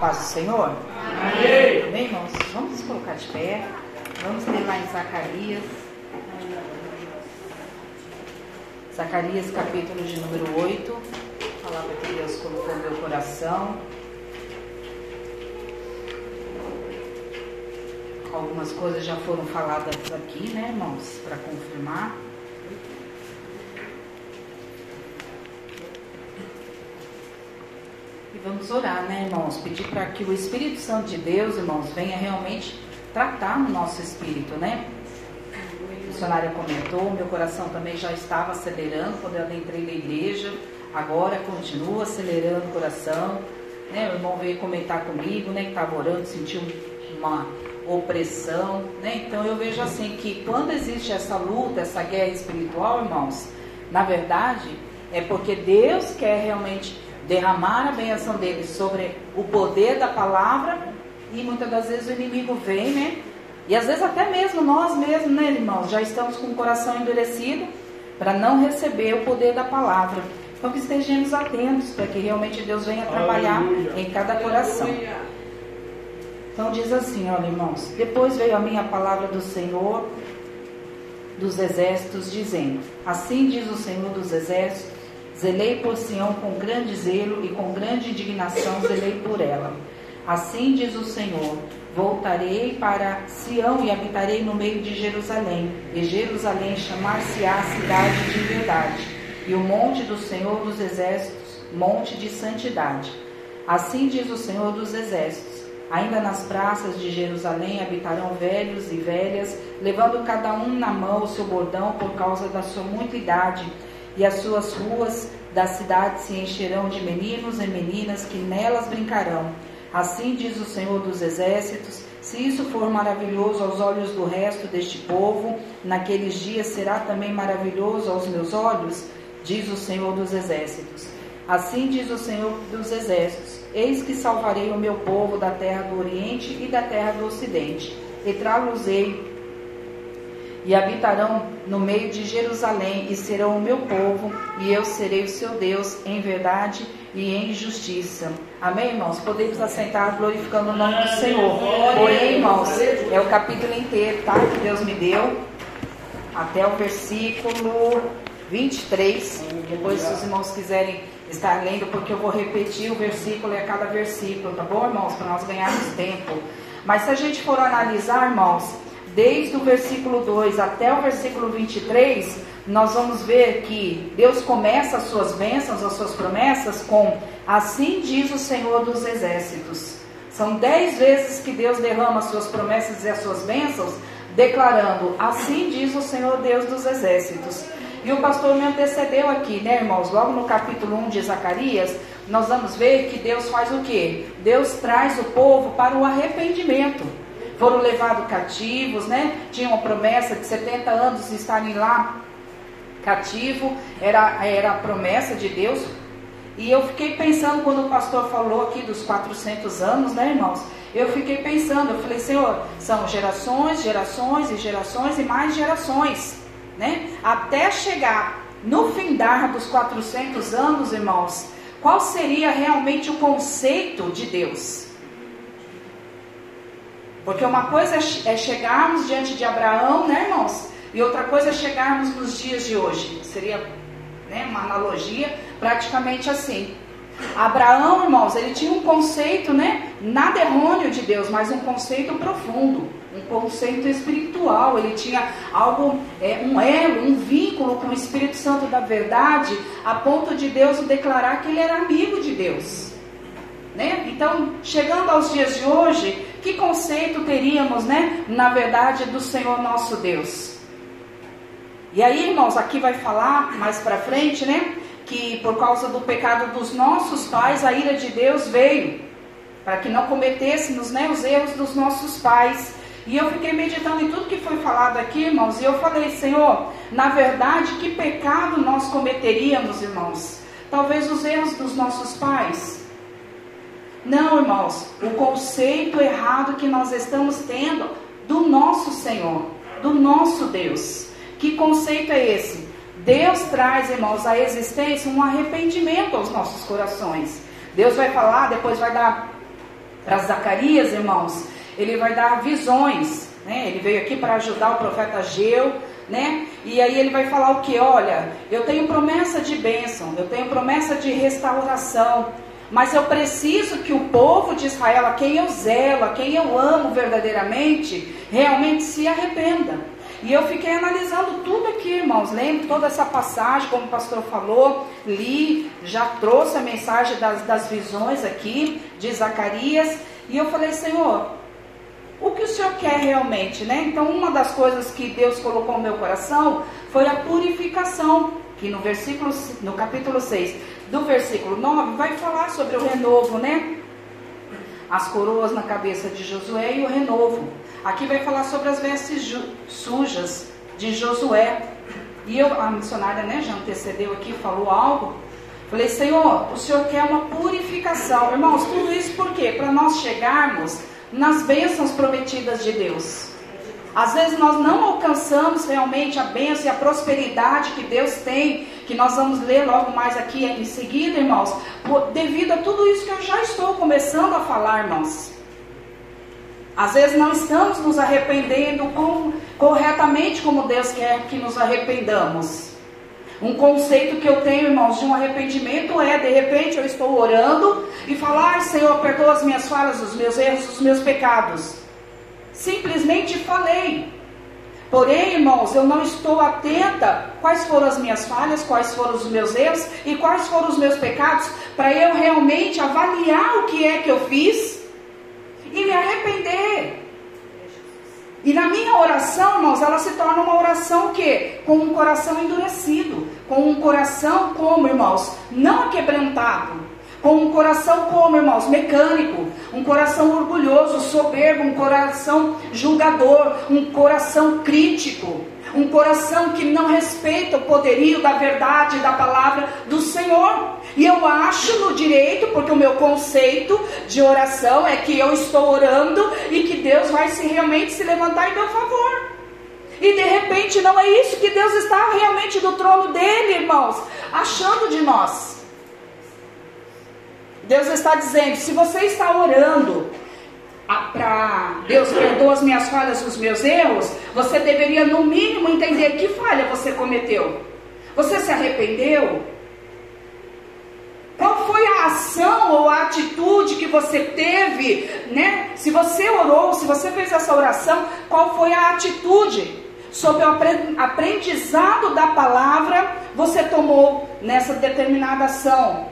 paz do Senhor? Amém. Amém, irmãos? Vamos nos colocar de pé. Vamos ler lá em Zacarias. Zacarias, capítulo de número 8. A palavra que Deus colocou no meu coração. Algumas coisas já foram faladas aqui, né, irmãos? Para confirmar. E vamos orar, né, irmãos? Pedir para que o Espírito Santo de Deus, irmãos, venha realmente tratar no nosso espírito, né? A missionária comentou, meu coração também já estava acelerando quando eu entrei na igreja. Agora continua acelerando o coração, né? O irmão veio comentar comigo, né, que estava orando, sentiu uma opressão, né? Então eu vejo assim que quando existe essa luta, essa guerra espiritual, irmãos, na verdade é porque Deus quer realmente derramar a bênção dele sobre o poder da palavra, e muitas das vezes o inimigo vem, né? E às vezes até mesmo nós mesmos, né, irmãos, já estamos com o coração endurecido para não receber o poder da palavra. Então que estejamos atentos para que realmente Deus venha trabalhar em cada coração. Então diz assim, olha, irmãos: depois veio a minha palavra do Senhor dos exércitos, dizendo: assim diz o Senhor dos exércitos, zelei por Sião com grande zelo e com grande indignação zelei por ela. Assim diz o Senhor: voltarei para Sião e habitarei no meio de Jerusalém, e Jerusalém chamar-se-á cidade de verdade, e o monte do Senhor dos exércitos, monte de santidade. Assim diz o Senhor dos exércitos: ainda nas praças de Jerusalém habitarão velhos e velhas, levando cada um na mão o seu bordão por causa da sua muita idade, e as suas ruas da cidade se encherão de meninos e meninas que nelas brincarão. Assim diz o Senhor dos exércitos: se isso for maravilhoso aos olhos do resto deste povo, naqueles dias será também maravilhoso aos meus olhos, diz o Senhor dos exércitos. Assim diz o Senhor dos exércitos: eis que salvarei o meu povo da terra do Oriente e da terra do Ocidente, e trá-los-ei, e habitarão no meio de Jerusalém, e serão o meu povo, e eu serei o seu Deus em verdade e em justiça. Amém, irmãos? Podemos assentar glorificando o nome do Senhor. Porém, irmãos, é o capítulo inteiro, tá? Que Deus me deu, até o versículo 23. Depois, se os irmãos quiserem estar lendo, porque eu vou repetir o versículo a cada versículo, tá bom, irmãos? Para nós ganharmos tempo. Mas se a gente for analisar, irmãos, desde o versículo 2 até o versículo 23, nós vamos ver que Deus começa as suas bênçãos, as suas promessas com: assim diz o Senhor dos exércitos. São 10 vezes que Deus derrama as suas promessas e as suas bênçãos, declarando: assim diz o Senhor Deus dos exércitos. E o pastor me antecedeu aqui, né, irmãos? Logo no capítulo 1 de Zacarias, nós vamos ver que Deus faz o quê? Deus traz o povo para o arrependimento. Foram levados cativos, né? Tinham a promessa de 70 anos estarem lá cativo, era a promessa de Deus. E eu fiquei pensando, quando o pastor falou aqui dos 400 anos, né, irmãos? Eu fiquei pensando, eu falei: Senhor, são gerações, gerações e gerações e mais gerações, né? Até chegar no findar dos 400 anos, irmãos, qual seria realmente o conceito de Deus? Porque uma coisa é chegarmos diante de Abraão, né, irmãos? E outra coisa é chegarmos nos dias de hoje. Seria, né, uma analogia praticamente assim. Abraão, irmãos, ele tinha um conceito, né, nada errôneo de Deus, mas um conceito profundo, um conceito espiritual. Ele tinha algo, um elo, um vínculo com o Espírito Santo da verdade, a ponto de Deus declarar que ele era amigo de Deus, né? Então, chegando aos dias de hoje, que conceito teríamos, né, na verdade, do Senhor nosso Deus? E aí, irmãos, aqui vai falar mais para frente, né, que por causa do pecado dos nossos pais, a ira de Deus veio, para que não cometêssemos, né, os erros dos nossos pais. E eu fiquei meditando em tudo que foi falado aqui, irmãos, e eu falei: Senhor, na verdade, que pecado nós cometeríamos, irmãos? Talvez os erros dos nossos pais? Não, irmãos, o conceito errado que nós estamos tendo do nosso Senhor, do nosso Deus. Que conceito é esse? Deus traz, irmãos, à existência um arrependimento aos nossos corações. Deus vai falar, depois vai dar para Zacarias, irmãos, ele vai dar visões, né? Ele veio aqui para ajudar o profeta Ageu, né? E aí ele vai falar o que? Olha, eu tenho promessa de bênção, eu tenho promessa de restauração, mas eu preciso que o povo de Israel, a quem eu zelo, a quem eu amo verdadeiramente, realmente se arrependa. E eu fiquei analisando tudo aqui, irmãos. Lembro toda essa passagem, como o pastor falou, li, já trouxe a mensagem das visões aqui de Zacarias. E eu falei, Senhor, o que o Senhor quer realmente, né? Então, uma das coisas que Deus colocou no meu coração foi a purificação, que no capítulo 6, do versículo 9, vai falar sobre o renovo, né? As coroas na cabeça de Josué e o renovo. Aqui vai falar sobre as vestes sujas de Josué. E a missionária, né, já antecedeu aqui, falou algo. Falei, Senhor, o Senhor quer uma purificação. Irmãos, tudo isso por quê? Para nós chegarmos nas bênçãos prometidas de Deus. Às vezes nós não alcançamos realmente a bênção e a prosperidade que Deus tem, que nós vamos ler logo mais aqui em seguida, irmãos, devido a tudo isso que eu já estou começando a falar, irmãos. Às vezes não estamos nos arrependendo corretamente como Deus quer que nos arrependamos. Um conceito que eu tenho, irmãos, de um arrependimento é, de repente eu estou orando e falar, Senhor, perdoa as minhas falhas, os meus erros, os meus pecados. Simplesmente falei. Porém, irmãos, eu não estou atenta quais foram as minhas falhas, quais foram os meus erros e quais foram os meus pecados, para eu realmente avaliar o que é que eu fiz e me arrepender. E na minha oração, irmãos, ela se torna uma oração o quê? Com um coração endurecido, com um coração como, irmãos, não aquebrantado, com um coração como, irmãos, mecânico, um coração orgulhoso, soberbo, um coração julgador, um coração crítico, um coração que não respeita o poderio da verdade da palavra do Senhor. E eu acho no direito, porque o meu conceito de oração é que eu estou orando e que Deus vai realmente se levantar em meu favor. E de repente não é isso que Deus está realmente do trono dele, irmãos, achando de nós. Deus está dizendo, se você está orando para Deus perdoa as minhas falhas e os meus erros, você deveria no mínimo entender que falha você cometeu. Você se arrependeu? Qual foi a ação ou a atitude que você teve, né? Se você orou, se você fez essa oração, qual foi a atitude? Sobre o aprendizado da palavra, você tomou nessa determinada ação.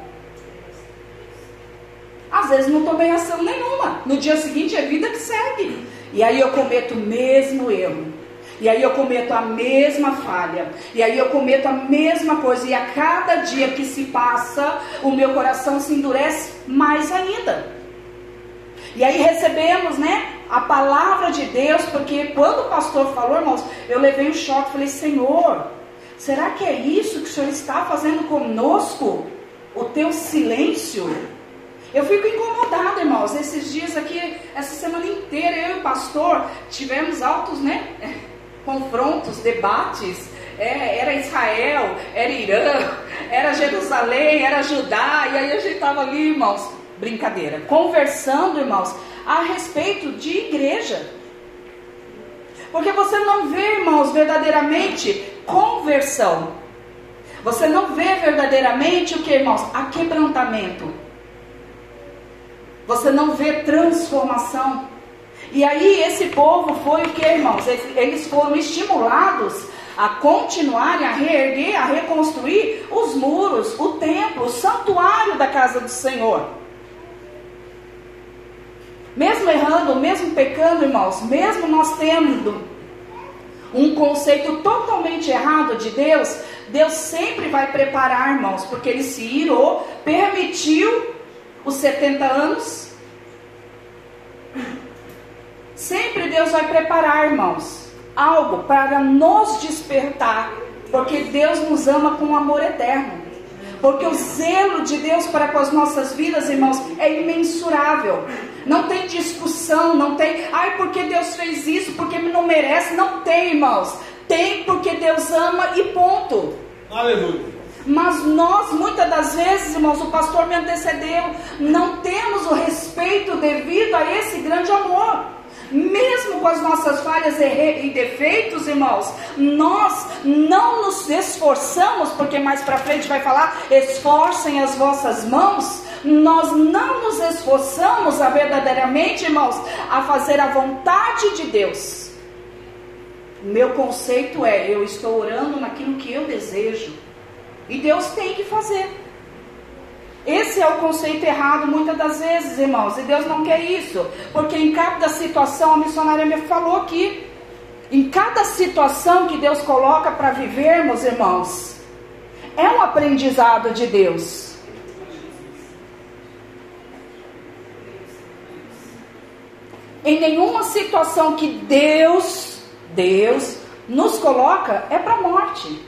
Às vezes não tomei ação nenhuma. No dia seguinte é vida que segue. E aí eu cometo o mesmo erro. E aí eu cometo a mesma falha. E aí eu cometo a mesma coisa. E a cada dia que se passa, o meu coração se endurece mais ainda. E aí recebemos, né, a palavra de Deus. Porque quando o pastor falou, irmãos, eu levei um choque. Falei, Senhor, será que é isso que o Senhor está fazendo conosco? O teu silêncio? Eu fico incomodada, irmãos. Esses dias aqui, essa semana inteira, eu e o pastor tivemos altos, né, confrontos, debates. Era Israel, era Irã, era Jerusalém, era Judá. E aí a gente estava ali, irmãos, brincadeira, conversando, irmãos, a respeito de igreja. Porque você não vê, irmãos, verdadeiramente conversão. Você não vê verdadeiramente o que, irmãos? Aquebrantamento. Você não vê transformação. E aí esse povo foi o que, irmãos? Eles foram estimulados a continuarem, a reerguer, a reconstruir os muros, o templo, o santuário da casa do Senhor. Mesmo errando, mesmo pecando, irmãos, mesmo nós tendo um conceito totalmente errado de Deus, Deus sempre vai preparar, irmãos, porque Ele se irou, permitiu os 70 anos. Sempre Deus vai preparar, irmãos, algo para nos despertar, porque Deus nos ama com amor eterno. Porque o zelo de Deus para com as nossas vidas, irmãos, é imensurável. Não tem discussão, não tem, ai, porque Deus fez isso, porque não merece. Não tem, irmãos. Tem porque Deus ama e ponto. Aleluia. Mas nós, muitas das vezes, irmãos, o pastor me antecedeu, não temos o respeito devido a esse grande amor. Mesmo com as nossas falhas e defeitos, irmãos, nós não nos esforçamos, porque mais para frente vai falar, esforcem as vossas mãos. Nós não nos esforçamos verdadeiramente, irmãos, a fazer a vontade de Deus. Meu conceito é, eu estou orando naquilo que eu desejo, e Deus tem que fazer. Esse é o conceito errado muitas das vezes, irmãos, e Deus não quer isso, porque em cada situação, a missionária me falou aqui, em cada situação que Deus coloca para vivermos, irmãos, é um aprendizado de Deus. Em nenhuma situação que Deus nos coloca é para a morte.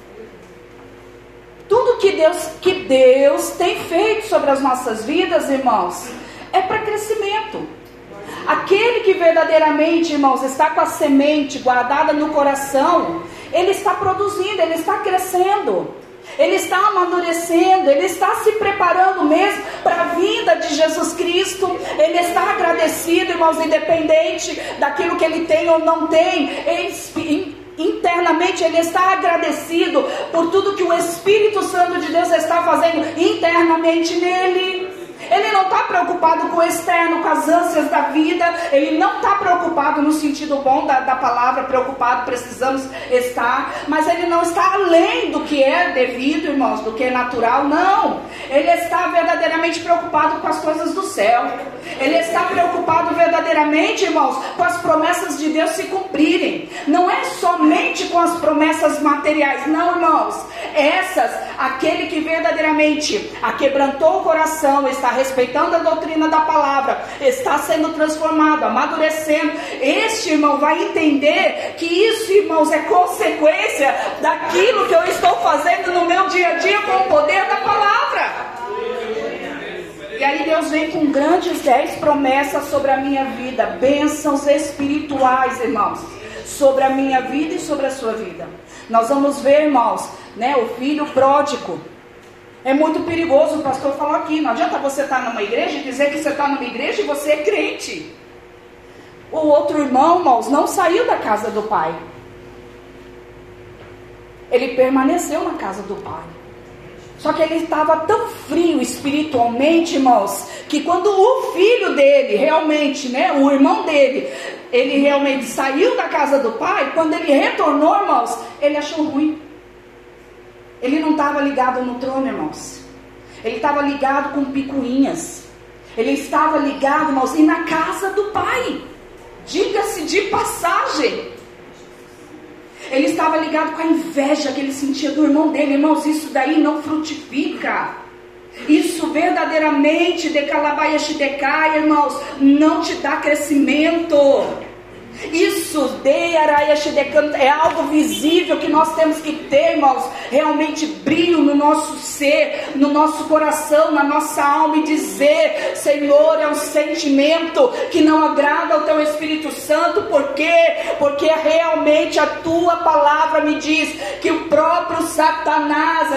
Tudo que Deus tem feito sobre as nossas vidas, irmãos, é para crescimento. Aquele que verdadeiramente, irmãos, está com a semente guardada no coração, ele está produzindo, ele está crescendo, ele está amadurecendo, ele está se preparando mesmo para a vinda de Jesus Cristo. Ele está agradecido, irmãos, independente daquilo que ele tem ou não tem, internamente ele está agradecido por tudo que o Espírito Santo de Deus está fazendo internamente nele. Ele não está preocupado com o externo, com as ânsias da vida. Ele não está preocupado no sentido bom da palavra, preocupado, precisamos estar. Mas ele não está além do que é devido, irmãos, do que é natural, não. Ele está verdadeiramente preocupado com as coisas do céu. Ele está preocupado verdadeiramente, irmãos, com as promessas de Deus se cumprirem. Não é somente com as promessas materiais, não, irmãos. Essas, aquele que verdadeiramente aquebrantou o coração, está respeitando a doutrina da palavra, está sendo transformado, amadurecendo, este, irmão, vai entender que isso, irmãos, é consequência daquilo que eu estou fazendo no meu dia a dia com o poder da palavra. E aí Deus vem com grandes 10 promessas sobre a minha vida, bênçãos espirituais, irmãos, sobre a minha vida e sobre a sua vida. Nós vamos ver, irmãos, né, o filho pródigo. É muito perigoso, o pastor falou aqui, não adianta você estar numa igreja e dizer que você está numa igreja e você é crente. O outro irmão, irmãos, não saiu da casa do pai. Ele permaneceu na casa do pai. Só que ele estava tão frio espiritualmente, irmãos, que quando o filho dele, realmente, né, o irmão dele, ele realmente saiu da casa do pai, quando ele retornou, irmãos, ele achou ruim. Ele não estava ligado no trono, irmãos. Ele estava ligado com picuinhas. Ele estava ligado, irmãos, e na casa do pai. Diga-se de passagem. Ele estava ligado com a inveja que ele sentia do irmão dele. Irmãos, isso daí não frutifica. Isso verdadeiramente, irmãos, não te dá crescimento. Isso, é algo visível que nós temos que ter, irmãos, realmente brilho no nosso ser, no nosso coração, na nossa alma, e dizer: Senhor, é um sentimento que não agrada ao teu Espírito Santo. Por quê? Porque realmente a tua palavra me diz que o próprio Satanás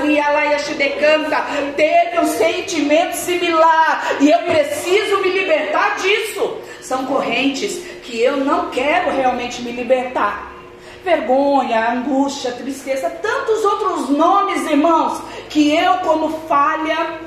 teve um sentimento similar, e eu preciso me libertar disso. São correntes que eu não quero realmente me libertar. Vergonha, angústia, tristeza, tantos outros nomes, irmãos, que eu, como falha,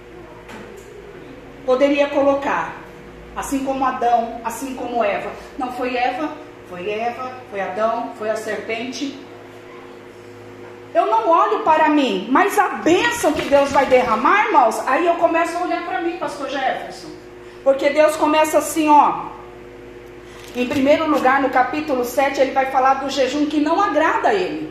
poderia colocar. Assim como Adão, assim como Eva. Não foi Eva, foi Adão, foi a serpente. Eu não olho para mim, mas a bênção que Deus vai derramar, irmãos, aí eu começo a olhar para mim, pastor Jefferson. Porque Deus começa assim, ó. Em primeiro lugar, no capítulo 7, ele vai falar do jejum que não agrada a ele.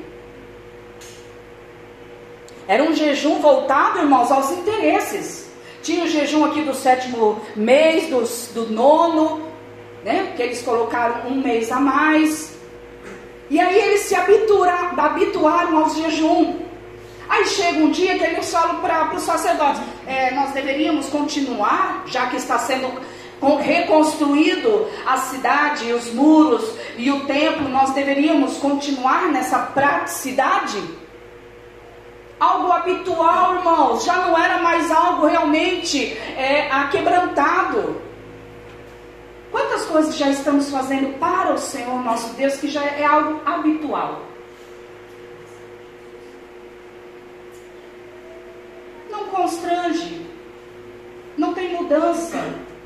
Era um jejum voltado, irmãos, aos interesses. Tinha o jejum aqui do 7º mês, do 9º, né? Que eles colocaram um mês a mais. E aí eles se habituaram ao jejum. Aí chega um dia que eles falam para os sacerdotes: nós deveríamos continuar, já que está sendo reconstruído a cidade, os muros e o templo, nós deveríamos continuar nessa praticidade. algo habitual, irmãos, já não era mais algo realmente aquebrantado. Quantas coisas já estamos fazendo para o Senhor nosso Deus que já é algo habitual? Não constrange, não tem mudança.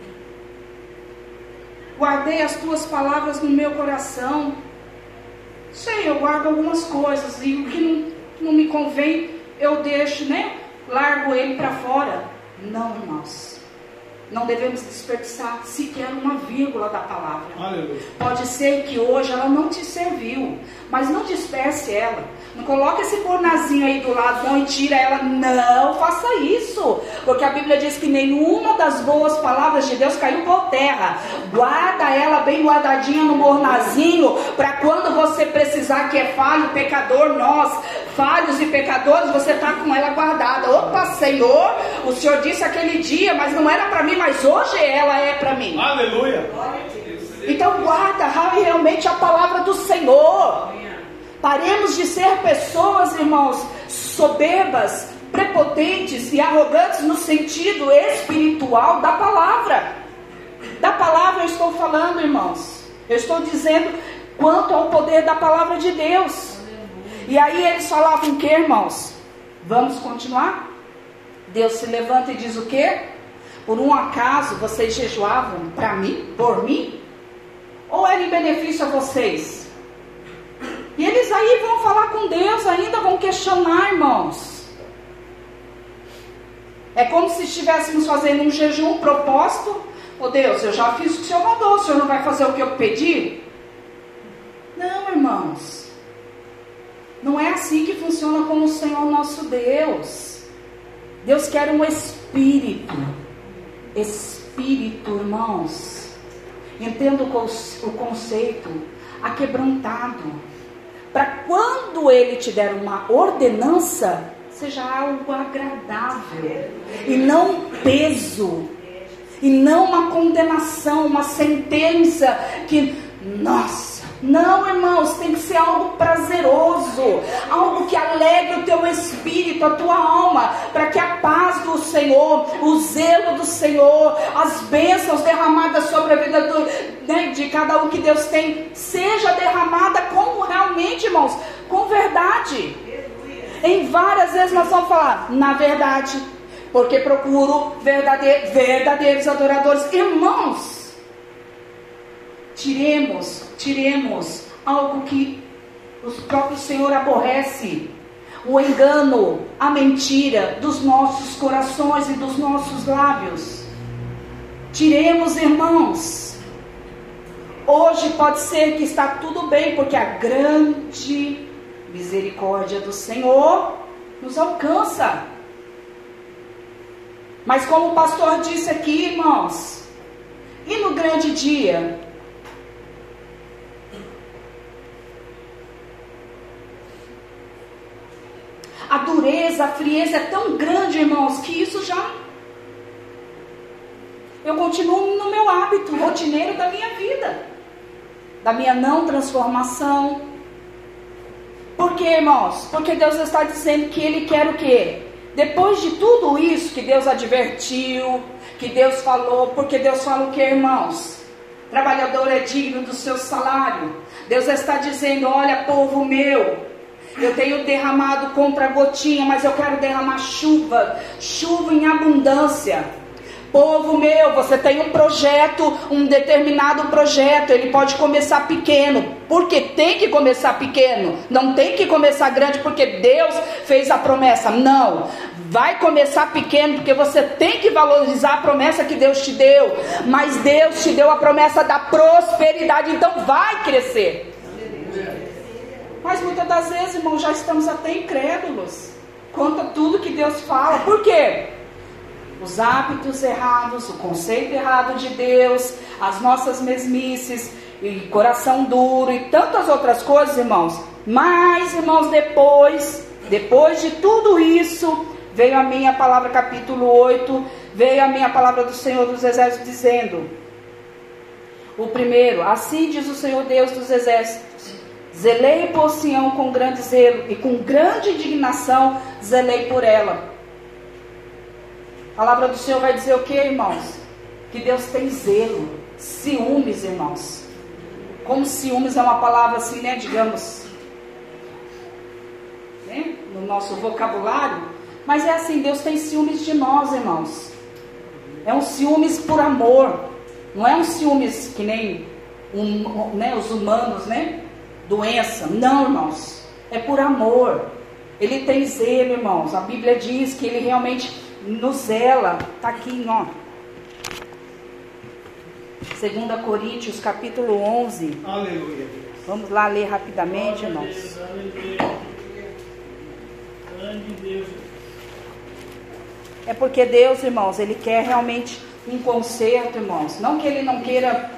Guardei as tuas palavras no meu coração. Sei, eu guardo algumas coisas e o que não me convém, eu deixo, largo ele para fora. Não, irmãos. Não devemos desperdiçar sequer uma vírgula da palavra. Aleluia. Pode ser que hoje ela não te serviu, mas não disperse ela. Não coloque esse fornazinho aí do lado, não, e tira ela. Não faça isso, porque a Bíblia diz que nenhuma das boas palavras de Deus caiu por terra. Guarda ela bem guardadinha no fornazinho, para quando você precisar, que é falho, pecador, nós, falhos e pecadores, você está com ela guardada. Opa, Senhor, o Senhor disse aquele dia, mas não era para mim, mas hoje ela é para mim. Aleluia. Então guarda realmente a palavra do Senhor. Paremos de ser pessoas, irmãos, soberbas, prepotentes e arrogantes no sentido espiritual da palavra. Da palavra eu estou falando, irmãos. Eu estou dizendo quanto ao poder da palavra de Deus. E aí eles falavam o que, irmãos? Vamos continuar? Deus se levanta e diz o quê? Por um acaso vocês jejuavam para mim, por mim? Ou era em benefício a vocês? E eles aí vão falar com Deus, ainda vão questionar, irmãos. É como se estivéssemos fazendo um jejum propósito. Ô Deus, eu já fiz o que o Senhor mandou, o Senhor não vai fazer o que eu pedi? Não, irmãos. Não é assim que funciona com o Senhor nosso Deus. Deus quer um espírito. Espírito, irmãos. Entenda o conceito. Aquebrantado. Para quando Ele te der uma ordenança, seja algo agradável. E não um peso. E não uma condenação, uma sentença que, nossa. Não, irmãos, tem que ser algo prazeroso, algo que alegre o teu espírito, a tua alma, para que a paz do Senhor, o zelo do Senhor, as bênçãos derramadas sobre a vida de cada um que Deus tem, seja derramada como realmente, irmãos, com verdade. Em várias vezes nós vamos falar, na verdade, porque procuro verdadeiros adoradores. Irmãos, tiremos algo que o próprio Senhor aborrece, o engano, a mentira dos nossos corações e dos nossos lábios. Tiremos, irmãos. Hoje pode ser que está tudo bem, porque a grande misericórdia do Senhor nos alcança. Mas como o pastor disse aqui, irmãos, e no grande dia? A dureza, a frieza é tão grande, irmãos, que isso já... Eu continuo no meu hábito rotineiro da minha vida, da minha não transformação. Por quê, irmãos? Porque Deus está dizendo que Ele quer o quê? Depois de tudo isso que Deus advertiu, que Deus falou, porque Deus fala o quê, irmãos? Trabalhador é digno do seu salário. Deus está dizendo, olha, povo meu, eu tenho derramado contra a gotinha, mas eu quero derramar chuva em abundância. Povo meu, você tem um projeto, um determinado projeto, ele pode começar pequeno, porque tem que começar pequeno, não tem que começar grande, porque Deus fez a promessa. Não, vai começar pequeno, porque você tem que valorizar a promessa que Deus te deu, mas Deus te deu a promessa da prosperidade, então vai crescer. Mas muitas das vezes, irmãos, já estamos até incrédulos quanto a tudo que Deus fala. Por quê? Os hábitos errados, o conceito errado de Deus, as nossas mesmices, e coração duro e tantas outras coisas, irmãos. Mas, irmãos, depois de tudo isso, veio a minha palavra, capítulo 8, veio a minha palavra do Senhor dos Exércitos dizendo, o primeiro, assim diz o Senhor Deus dos Exércitos, Zelei por Sião com grande zelo, e com grande indignação zelei por ela. A palavra do Senhor vai dizer o que, irmãos? Que Deus tem zelo, ciúmes, irmãos. Como ciúmes é uma palavra assim, né, digamos, né, no nosso vocabulário. Mas é assim, Deus tem ciúmes de nós, irmãos. É um ciúmes por amor. Não é um ciúmes que nem né, os humanos, né? Doença. Não, irmãos. É por amor. Ele tem zelo, irmãos. A Bíblia diz que ele realmente nos zela. Está aqui, ó. 2 Coríntios, capítulo 11. Aleluia. Vamos lá ler rapidamente, irmãos. É porque Deus, irmãos, Ele quer realmente um conserto, irmãos. Não que Ele não queira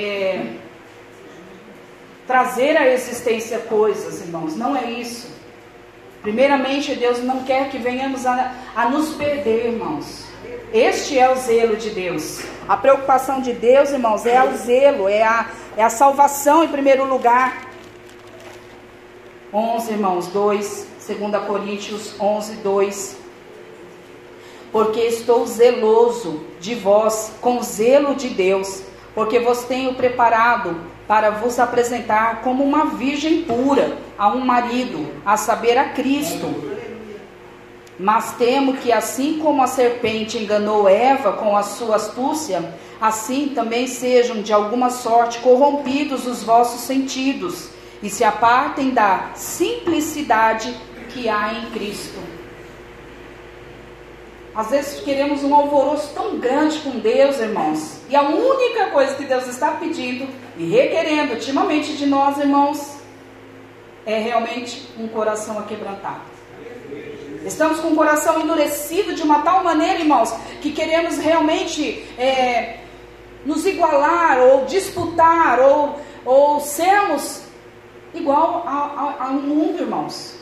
trazer à existência coisas, irmãos. Não é isso. Primeiramente, Deus não quer que venhamos a nos perder, irmãos. Este é o zelo de Deus. A preocupação de Deus, irmãos, é o zelo, é a salvação em primeiro lugar. 11, irmãos, 2 Coríntios 11, 2. Porque estou zeloso de vós, com zelo de Deus, porque vos tenho preparado para vos apresentar como uma virgem pura a um marido, a saber, a Cristo. Mas temo que assim como a serpente enganou Eva com a sua astúcia, assim também sejam de alguma sorte corrompidos os vossos sentidos, e se apartem da simplicidade que há em Cristo. Às vezes queremos um alvoroço tão grande com Deus, irmãos, e a única coisa que Deus está pedindo e requerendo ultimamente de nós, irmãos, é realmente um coração aquebrantado. Estamos com o coração endurecido de uma tal maneira, irmãos, que queremos realmente nos igualar ou disputar ou sermos igual ao mundo, irmãos.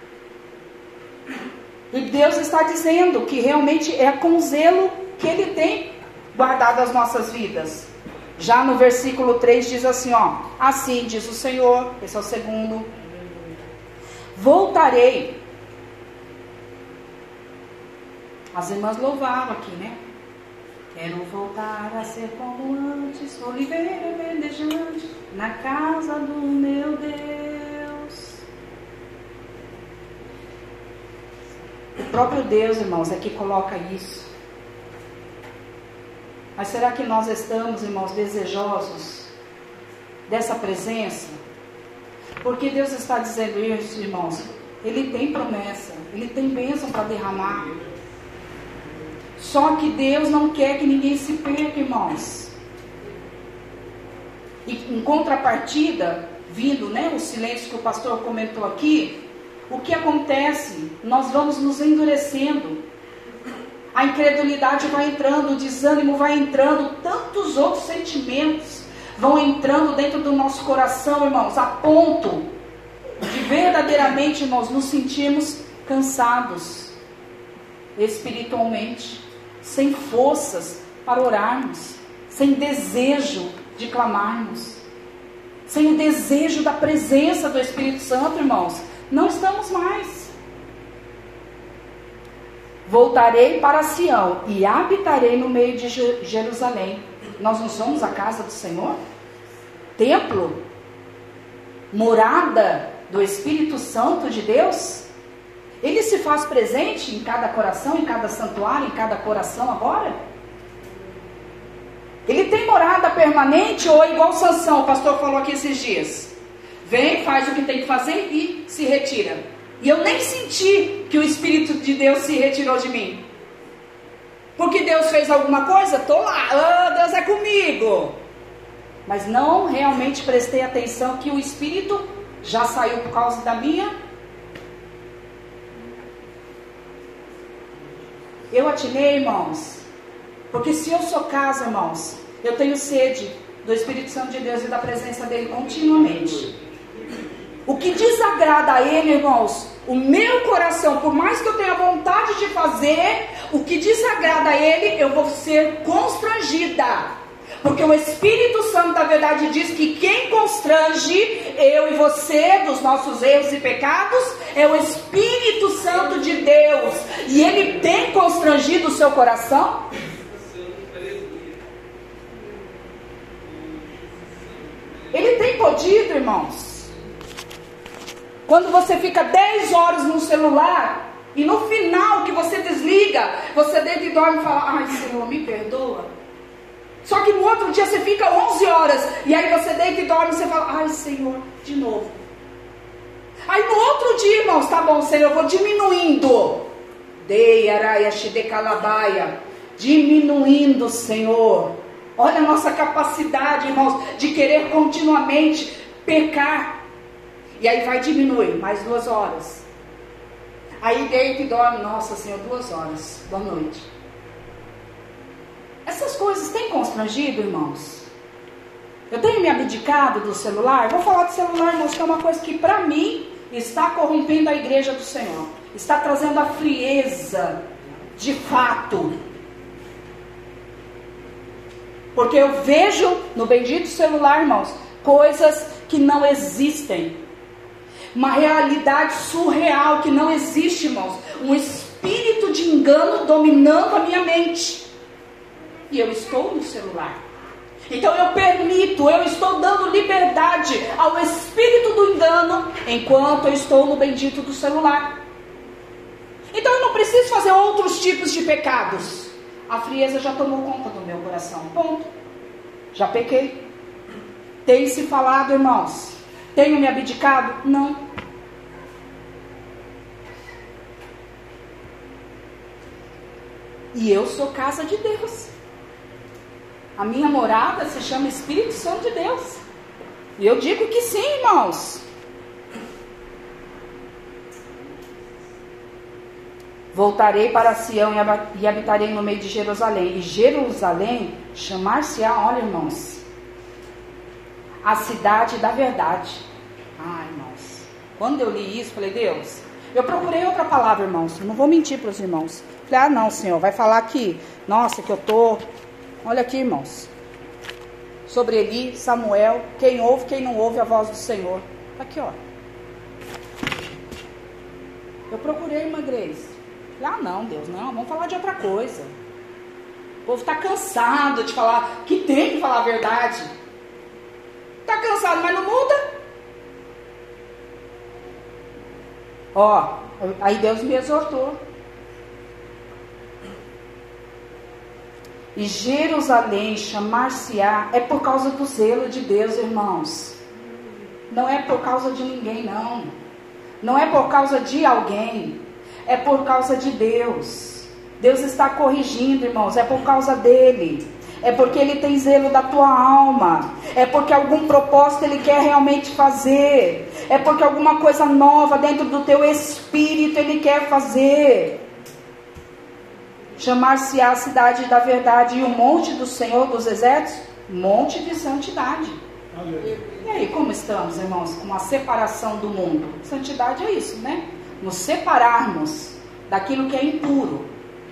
E Deus está dizendo que realmente é com zelo que Ele tem guardado as nossas vidas. Já no versículo 3 diz assim, ó: assim diz o Senhor, esse é o segundo, voltarei. As irmãs louvaram aqui, né? Quero voltar a ser como antes, oliveira verdejante, na casa do meu Deus. O próprio Deus, irmãos, é que coloca isso. Mas será que nós estamos, irmãos, desejosos dessa presença? Porque Deus está dizendo isso, irmãos. Ele tem promessa, Ele tem bênção para derramar. Só que Deus não quer que ninguém se perca, irmãos. E em contrapartida, vindo, né, o silêncio que o pastor comentou aqui, o que acontece? Nós vamos nos endurecendo. A incredulidade vai entrando, o desânimo vai entrando, tantos outros sentimentos vão entrando dentro do nosso coração, irmãos, a ponto de verdadeiramente, irmãos, nos sentirmos cansados espiritualmente, sem forças para orarmos, sem desejo de clamarmos, sem o desejo da presença do Espírito Santo, irmãos. Não estamos mais. Voltarei para Sião e habitarei no meio de Jerusalém. Nós não somos a casa do Senhor? Templo? Morada do Espírito Santo de Deus? Ele se faz presente em cada coração, em cada santuário, em cada coração agora? Ele tem morada permanente ou é igual Sansão, o pastor falou aqui esses dias? Vem, faz o que tem que fazer e se retira. E eu nem senti que o Espírito de Deus se retirou de mim. Porque Deus fez alguma coisa? Estou lá, Deus é comigo. Mas não realmente prestei atenção que o Espírito já saiu por causa da minha. Eu atinei, irmãos. Porque se eu sou casa, irmãos, eu tenho sede do Espírito Santo de Deus e da presença dele continuamente. O que desagrada a ele, irmãos, o meu coração, por mais que eu tenha vontade de fazer, o que desagrada a ele, eu vou ser constrangida. Porque o Espírito Santo da verdade diz que quem constrange eu e você dos nossos erros e pecados é o Espírito Santo de Deus. E ele tem constrangido o seu coração? Ele tem podido, irmãos? Quando você fica 10 horas no celular e no final que você desliga, você deita e dorme e fala: ai, Senhor, me perdoa. Só que no outro dia você fica 11 horas e aí você deita e dorme e você fala: ai, Senhor, de novo. Aí no outro dia, irmãos, tá bom, Senhor, eu vou diminuindo. Diminuindo, Senhor. Olha a nossa capacidade, irmãos, de querer continuamente pecar. E aí vai diminuir, mais 2 horas. Aí deita e dorme, nossa, Senhor, 2 horas, boa noite. Essas coisas têm constrangido, irmãos? Eu tenho me abdicado do celular? Vou falar do celular, irmãos, que é uma coisa que para mim está corrompendo a igreja do Senhor. Está trazendo a frieza, de fato. Porque eu vejo no bendito celular, irmãos, coisas que não existem. Uma realidade surreal que não existe, irmãos. Um espírito de engano dominando a minha mente. E eu estou no celular. Então eu estou dando liberdade ao espírito do engano enquanto eu estou no bendito do celular. Então eu não preciso fazer outros tipos de pecados. A frieza já tomou conta do meu coração. Ponto. Já pequei. Tem se falado, irmãos? Tenho me abdicado? Não. E eu sou casa de Deus. A minha morada se chama Espírito Santo de Deus. E eu digo que sim, irmãos. Voltarei para Sião e habitarei no meio de Jerusalém. E Jerusalém chamar-se-á, olha, irmãos, a cidade da verdade. Ah, irmãos, quando eu li isso, falei: Deus, eu procurei outra palavra, irmãos, não vou mentir para os irmãos. Falei: ah, não, Senhor, vai falar que, nossa, que eu tô... Olha aqui, irmãos, sobre Eli, Samuel, quem ouve, quem não ouve a voz do Senhor. Aqui, ó. Eu procurei, irmã Grace. Falei: ah, não, Deus, não, vamos falar de outra coisa. O povo está cansado de falar que tem que falar a verdade. Está cansado, mas não muda. Ó, aí Deus me exortou. E Jerusalém chamar-se-á, é por causa do zelo de Deus, irmãos. Não é por causa de ninguém, não. Não é por causa de alguém. É por causa de Deus. Deus está corrigindo, irmãos. É por causa dele. É porque ele tem zelo da tua alma. É porque algum propósito ele quer realmente fazer. É porque alguma coisa nova dentro do teu espírito ele quer fazer. Chamar-se-á a cidade da verdade e o monte do Senhor dos exércitos, monte de santidade. Aleluia. E aí, como estamos, irmãos, com a separação do mundo? Santidade é isso, né? Nos separarmos daquilo que é impuro.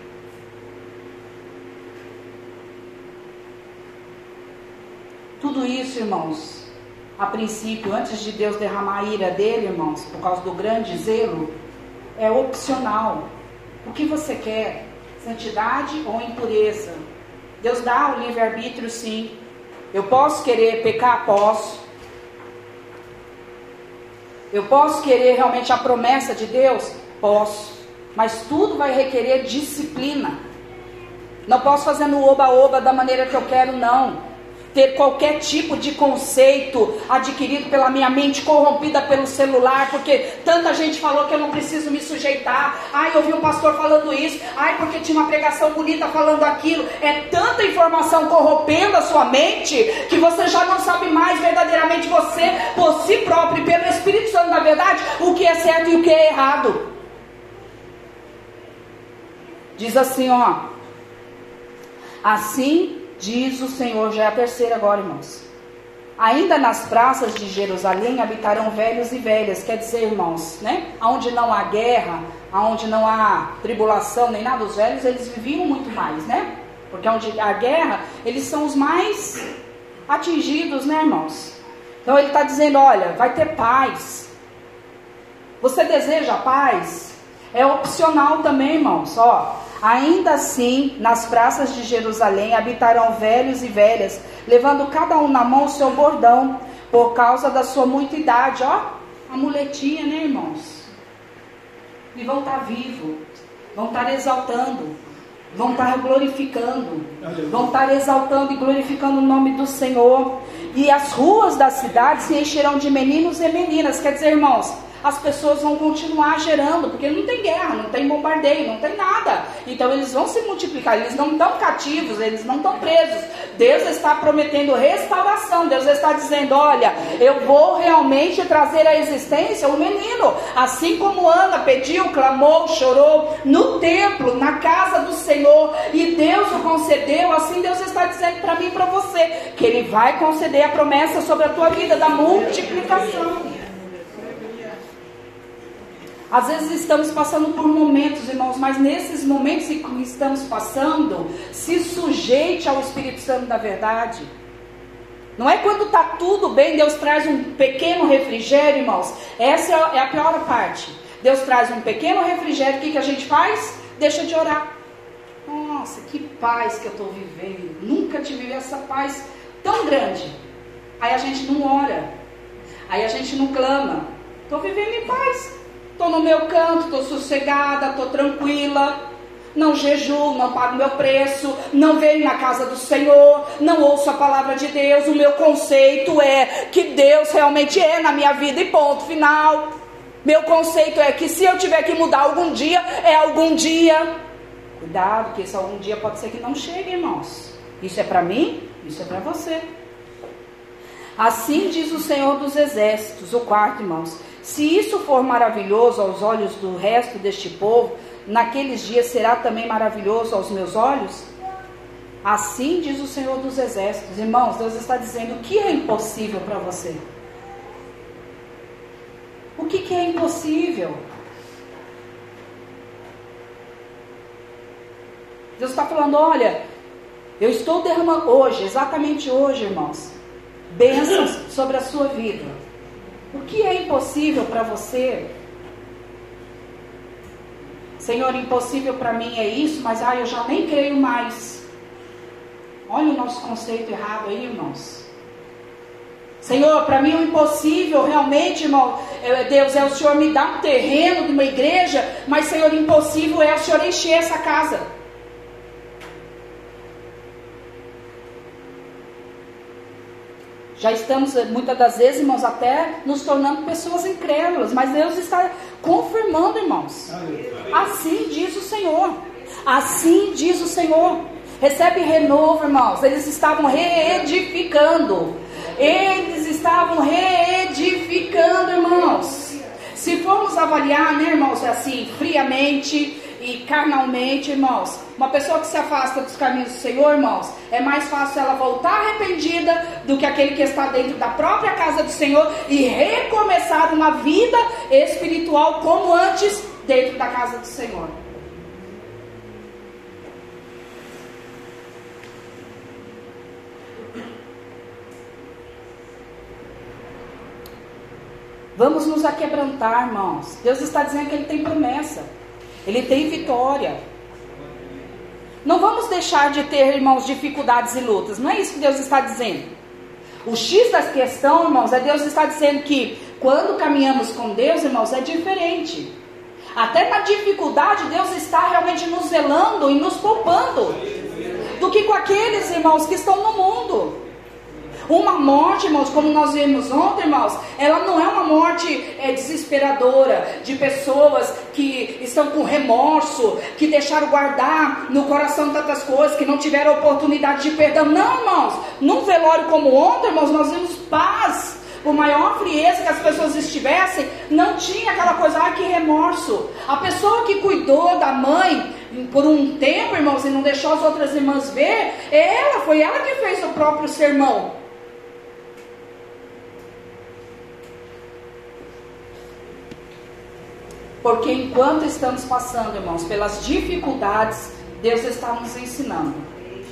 Tudo isso, irmãos, a princípio, antes de Deus derramar a ira dele, irmãos, por causa do grande zelo, é opcional. O que você quer? Santidade ou impureza? Deus dá o livre-arbítrio, sim. Eu posso querer pecar? Posso. Eu posso querer realmente a promessa de Deus? Posso. Mas tudo vai requerer disciplina. Não posso fazer no oba-oba da maneira que eu quero, não. Ter qualquer tipo de conceito adquirido pela minha mente, corrompida pelo celular, porque tanta gente falou que eu não preciso me sujeitar. Ai, eu ouvi um pastor falando isso. Ai, porque tinha uma pregação bonita falando aquilo. É tanta informação corrompendo a sua mente, que você já não sabe mais verdadeiramente você, por si próprio e pelo Espírito Santo da verdade, o que é certo e o que é errado. Diz assim, ó. Assim diz o Senhor, já é a terceira agora, irmãos. Ainda nas praças de Jerusalém habitarão velhos e velhas. Quer dizer, irmãos, né? Onde não há guerra, onde não há tribulação, nem nada, os velhos, eles viviam muito mais, né? Porque onde a guerra, eles são os mais atingidos, né, irmãos? Então ele está dizendo, olha, vai ter paz. Você deseja paz? É opcional também, irmãos. Ó, ainda assim, nas praças de Jerusalém habitarão velhos e velhas, levando cada um na mão o seu bordão, por causa da sua muita idade. Ó, a muletinha, né, irmãos? E vão estar vivos, vão estar exaltando, vão estar glorificando, vão estar exaltando e glorificando o nome do Senhor. E as ruas da cidade se encherão de meninos e meninas. Quer dizer, irmãos, as pessoas vão continuar gerando, porque não tem guerra, não tem bombardeio, não tem nada. Então eles vão se multiplicar, eles não estão cativos, eles não estão presos. Deus está prometendo restauração. Deus está dizendo, olha, eu vou realmente trazer à existência o menino. Assim como Ana pediu, clamou, chorou no templo, na casa do Senhor, e Deus o concedeu. Assim Deus está dizendo para mim e para você, que Ele vai conceder a promessa sobre a tua vida da multiplicação. Às vezes estamos passando por momentos, irmãos, mas nesses momentos que estamos passando, se sujeite ao Espírito Santo da verdade. Não é quando está tudo bem, Deus traz um pequeno refrigério, irmãos. Essa é a pior parte. Deus traz um pequeno refrigério, o que a gente faz? Deixa de orar. Nossa, que paz que eu estou vivendo. Nunca tive essa paz tão grande. Aí a gente não ora. Aí a gente não clama. Estou vivendo em paz. Estou no meu canto, estou sossegada, estou tranquila, não jejuo, não pago meu preço, não venho na casa do Senhor, não ouço a palavra de Deus. O meu conceito é que Deus realmente é na minha vida e ponto final. Meu conceito é que se eu tiver que mudar algum dia, é algum dia. Cuidado, que esse algum dia pode ser que não chegue, irmãos. Isso é para mim, isso é para você. Assim diz o Senhor dos Exércitos, o quarto, irmãos. Se isso for maravilhoso aos olhos do resto deste povo, naqueles dias será também maravilhoso aos meus olhos? Assim diz o Senhor dos Exércitos. Irmãos, Deus está dizendo o que é impossível para você. O que é impossível? Deus está falando, olha, eu estou derramando hoje, exatamente hoje, irmãos, bênçãos sobre a sua vida. O que é impossível para você? Senhor, impossível para mim é isso, mas eu já nem creio mais. Olha o nosso conceito errado aí, irmãos. Senhor, para mim o impossível realmente, irmão, Deus, é o Senhor me dar um terreno de uma igreja, mas Senhor, impossível é o Senhor encher essa casa. Já estamos, muitas das vezes, irmãos, até nos tornando pessoas incrédulas. Mas Deus está confirmando, irmãos. Assim diz o Senhor. Assim diz o Senhor. Recebe renovo, irmãos. Eles estavam reedificando. Eles estavam reedificando, irmãos. Se formos avaliar, né, irmãos, assim, friamente e carnalmente, irmãos, uma pessoa que se afasta dos caminhos do Senhor, irmãos, é mais fácil ela voltar arrependida do que aquele que está dentro da própria casa do Senhor e recomeçar uma vida espiritual como antes dentro da casa do Senhor. Vamos nos aquebrantar, irmãos. Deus está dizendo que Ele tem promessa. Ele tem vitória. Não vamos deixar de ter, irmãos, dificuldades e lutas. Não é isso que Deus está dizendo. O X da questão, irmãos, é Deus está dizendo que quando caminhamos com Deus, irmãos, é diferente. Até na dificuldade, Deus está realmente nos zelando e nos poupando do que com aqueles, irmãos, que estão no mundo. Uma morte, irmãos, como nós vimos ontem, irmãos, ela não é uma morte desesperadora, de pessoas que estão com remorso, que deixaram guardar no coração tantas coisas, que não tiveram oportunidade de perdão. Não, irmãos, num velório como ontem, irmãos, nós vimos paz. Por maior frieza que as pessoas estivessem, não tinha aquela coisa, que remorso. A pessoa que cuidou da mãe por um tempo, irmãos, e não deixou as outras irmãs ver, foi ela que fez o próprio sermão. Porque enquanto estamos passando, irmãos, pelas dificuldades, Deus está nos ensinando.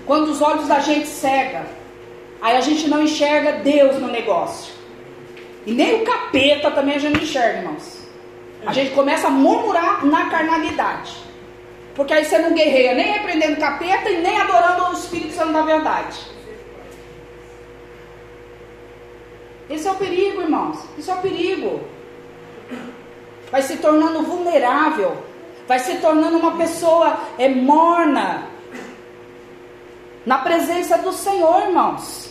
Quando os olhos da gente cega, aí a gente não enxerga Deus no negócio. E nem o capeta também a gente não enxerga, irmãos. A gente começa a murmurar na carnalidade. Porque aí você não guerreia nem repreendendo capeta e nem adorando o Espírito Santo da verdade. Esse é o perigo, irmãos. Isso é o perigo. Vai se tornando vulnerável. Vai se tornando uma pessoa morna. Na presença do Senhor, irmãos.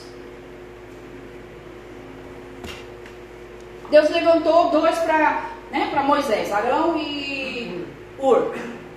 Deus levantou dois para Moisés, Arão e Hur.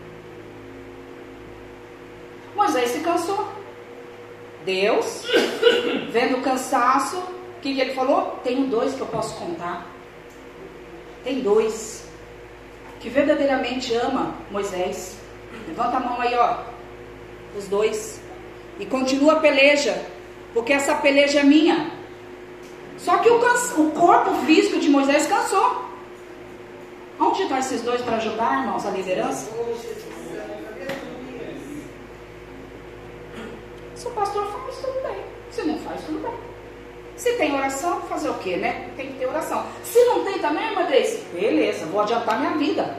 Moisés se cansou. Deus, vendo o cansaço, o que ele falou? Tenho 2 que eu posso contar. Tem 2 que verdadeiramente ama Moisés. Levanta a mão aí, ó. Os 2. E continua a peleja, porque essa peleja é minha. Só que o corpo físico de Moisés cansou. Onde estão esses 2 para ajudar, irmãos, a liderança? Se o pastor faz, tudo bem. Se não faz, tudo bem. Se tem oração, fazer o quê, né? Tem que ter oração. Se não tem também, irmã Grace, beleza, vou adiantar minha vida.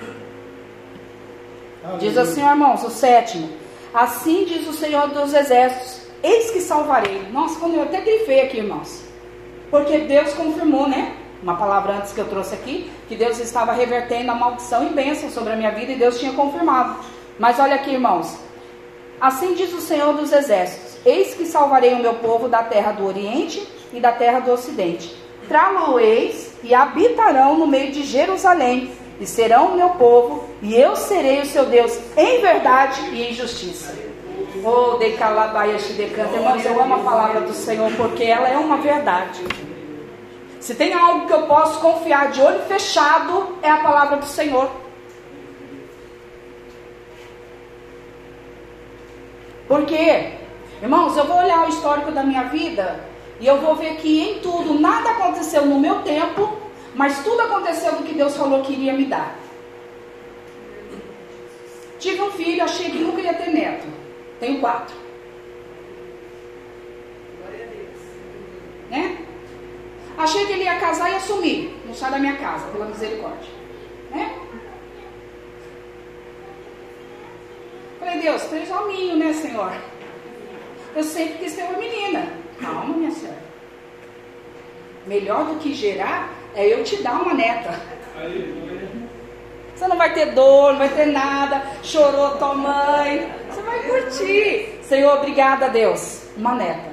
Diz assim, irmãos, o 7º. Assim diz o Senhor dos Exércitos, eis que salvarei. Nossa, quando eu até grifei aqui, irmãos. Porque Deus confirmou, né? Uma palavra antes que eu trouxe aqui, que Deus estava revertendo a maldição e bênção sobre a minha vida, e Deus tinha confirmado. Mas olha aqui, irmãos. Assim diz o Senhor dos Exércitos, eis que salvarei o meu povo da terra do Oriente e da terra do Ocidente. Trá-lo-eis e habitarão no meio de Jerusalém, e serão o meu povo, e eu serei o seu Deus em verdade e em justiça. Oh, decalabaia xidecanta. Irmãos, eu amo a palavra do Senhor, porque ela é uma verdade. Se tem algo que eu posso confiar de olho fechado, é a palavra do Senhor. Por quê? Irmãos, eu vou olhar o histórico da minha vida e eu vou ver que em tudo, nada aconteceu no meu tempo, mas tudo aconteceu do que Deus falou que iria me dar. Tive um filho, achei que nunca ia ter neto. Tenho 4. Né? Achei que ele ia casar e ia sumir. Não sai da minha casa, pela misericórdia. Né? Falei, Deus, 3 hominhos, né, Senhor? Eu sempre quis ter uma menina. Calma, minha senhora. Melhor do que gerar é eu te dar uma neta. Você não vai ter dor, não vai ter nada. Chorou tua mãe. Você vai curtir. Senhor, obrigada, Deus. Uma neta.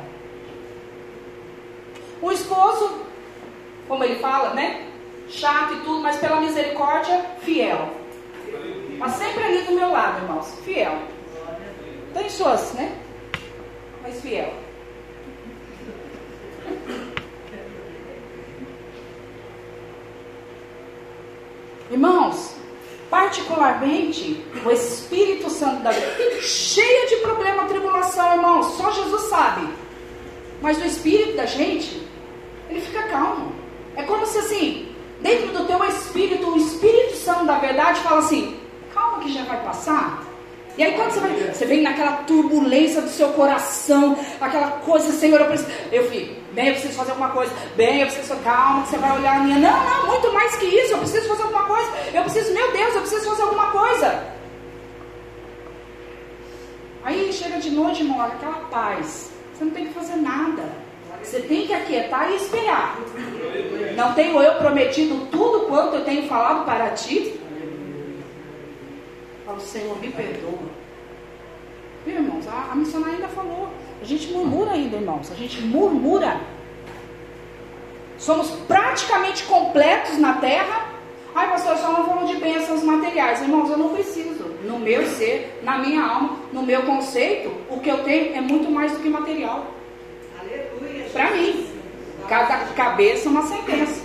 O esposo, como ele fala, né? Chato e tudo, mas pela misericórdia, fiel. Mas sempre ali do meu lado, irmãos. Fiel. Tem suas, né? Mas fiel. Irmãos, particularmente o Espírito Santo da vida, cheia de problema, tribulação, irmãos, só Jesus sabe. Mas o Espírito da gente, ele fica calmo. É como se assim, dentro do teu Espírito, o Espírito Santo da verdade fala assim, calma que já vai passar. E aí quando você vem naquela turbulência do seu coração, aquela coisa, Senhor, eu preciso fazer alguma coisa, eu preciso, calma que você vai olhar a minha, não, muito mais que isso, eu preciso fazer alguma coisa, meu Deus, eu preciso fazer alguma coisa. Aí chega de noite, irmão, aquela paz, você não tem que fazer nada, você tem que aquietar e esperar. Não tenho eu prometido tudo quanto eu tenho falado para ti? Fala, Senhor, me perdoa. Viu, irmãos? A missionária ainda falou. A gente murmura ainda, irmãos. A gente murmura. Somos praticamente completos na terra. Ai, pastor, só não falou de bênçãos materiais. Irmãos, eu não preciso. No meu ser, na minha alma, no meu conceito, o que eu tenho é muito mais do que material. Aleluia. Para mim. Cada cabeça uma sentença.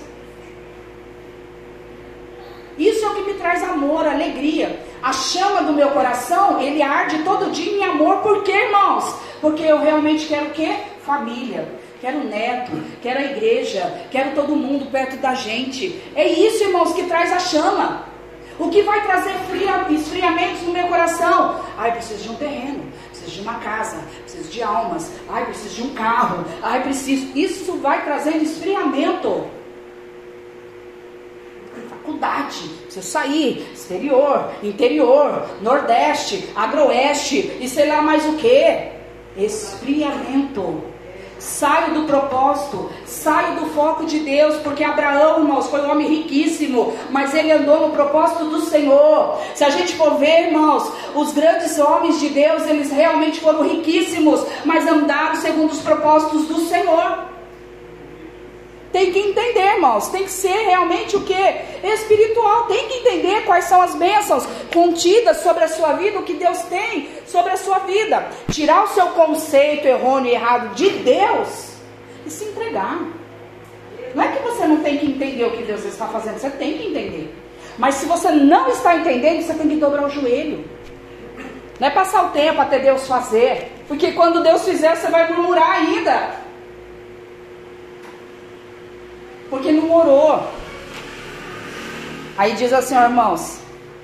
Isso é o que me traz amor, alegria. A chama do meu coração, ele arde todo dia em amor. Por quê, irmãos? Porque eu realmente quero o quê? Família. Quero neto, quero a igreja, quero todo mundo perto da gente. É isso, irmãos, que traz a chama. O que vai trazer esfriamentos no meu coração? Ai, preciso de um terreno, preciso preciso de uma casa, preciso de almas, ai, preciso de um carro, ai, preciso. Isso vai trazendo esfriamento. Faculdade, preciso sair, exterior, interior, nordeste, agroeste e sei lá mais o que. Esfriamento. Saio do propósito, saio do foco de Deus, porque Abraão, irmãos, foi um homem riquíssimo, mas ele andou no propósito do Senhor. Se a gente for ver, irmãos, os grandes homens de Deus, eles realmente foram riquíssimos, mas andaram segundo os propósitos do Senhor. Tem que entender, irmãos, tem que ser realmente o que? Espiritual, tem que entender quais são as bênçãos contidas sobre a sua vida, o que Deus tem sobre a sua vida. Tirar o seu conceito errôneo e errado de Deus e se entregar. Não é que você não tem que entender o que Deus está fazendo, você tem que entender. Mas se você não está entendendo, você tem que dobrar o joelho. Não é passar o tempo até Deus fazer, porque quando Deus fizer, você vai murmurar ainda. Porque não orou. Aí diz assim, ó, irmãos,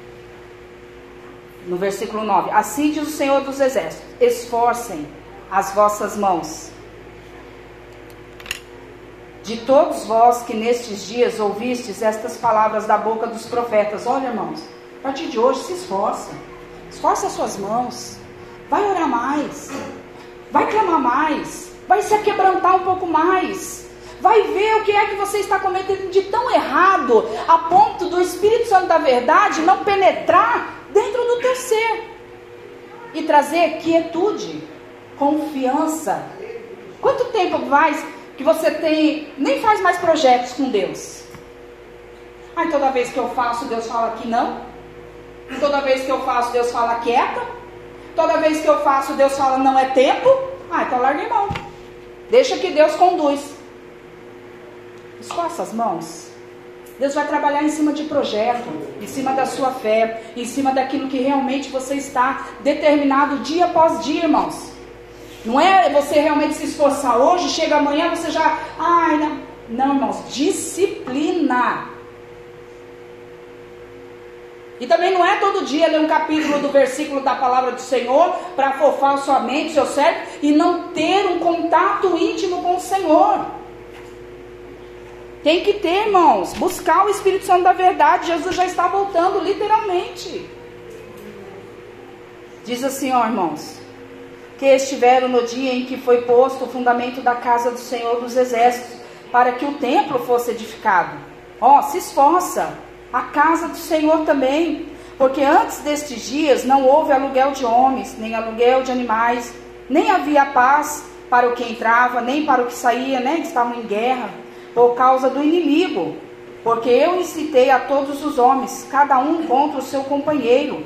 no versículo 9: assim diz o Senhor dos Exércitos: esforcem as vossas mãos, de todos vós que nestes dias ouvistes estas palavras da boca dos profetas. Olha, irmãos, a partir de hoje se esforça. Esforça as suas mãos. Vai orar mais. Vai clamar mais. Vai se aquebrantar um pouco mais. Vai ver o que é que você está cometendo de tão errado, a ponto do Espírito Santo da verdade não penetrar dentro do teu ser e trazer quietude, confiança. Quanto tempo faz que você nem faz mais projetos com Deus? Ai, toda vez que eu faço, Deus fala que não. Toda vez que eu faço, Deus fala quieta. Toda vez que eu faço, Deus fala não é tempo. Ah, então larga mão. Deixa que Deus conduz. Esforça as mãos. Deus vai trabalhar em cima de projeto, em cima da sua fé, em cima daquilo que realmente você está determinado dia após dia, irmãos. Não é você realmente se esforçar hoje, chega amanhã você já... Ai, não. Não, irmãos, disciplina. E também não é todo dia ler um capítulo do versículo da palavra do Senhor para afofar sua mente, seu cérebro, e não ter um contato íntimo com o Senhor. Tem que ter, irmãos, buscar o Espírito Santo da verdade. Jesus já está voltando, literalmente. Diz assim, ó, irmãos: que estiveram no dia em que foi posto o fundamento da casa do Senhor dos Exércitos, para que o templo fosse edificado. Ó, se esforça, a casa do Senhor também, porque antes destes dias não houve aluguel de homens, nem aluguel de animais, nem havia paz para o que entrava, nem para o que saía, né, que estavam em guerra, por causa do inimigo, porque eu incitei a todos os homens, cada um contra o seu companheiro.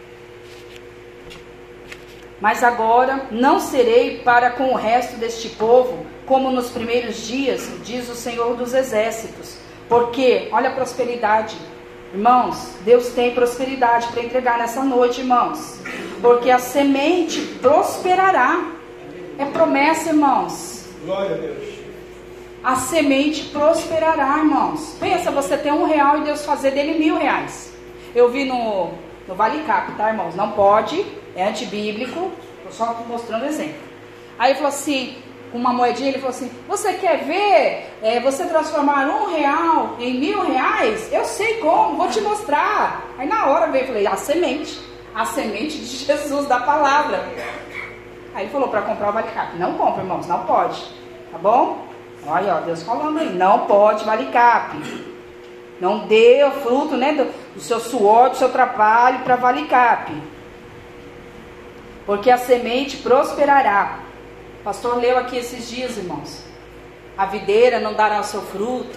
Mas agora não serei para com o resto deste povo, como nos primeiros dias, diz o Senhor dos Exércitos. Porque, olha a prosperidade, irmãos, Deus tem prosperidade para entregar nessa noite, irmãos. Porque a semente prosperará. É promessa, irmãos. Glória a Deus. A semente prosperará, irmãos. Pensa, você ter R$1 e Deus fazer dele R$1.000. Eu vi no Vale Cap, tá, irmãos? Não pode, é antibíblico. Estou só mostrando exemplo. Aí ele falou assim, com uma moedinha, ele falou assim: você quer ver você transformar R$1 em R$1.000? Eu sei como, vou te mostrar. Aí na hora veio, eu falei: a semente de Jesus, da palavra. Aí ele falou para comprar o Vale Cap. Não compra, irmãos, não pode, tá bom? Olha, ó, Deus falando aí, não pode Vale Cap. Não dê o fruto, né, do seu suor, do seu trabalho para Vale Cap. Porque a semente prosperará. O pastor leu aqui esses dias, irmãos. A videira não dará o seu fruto.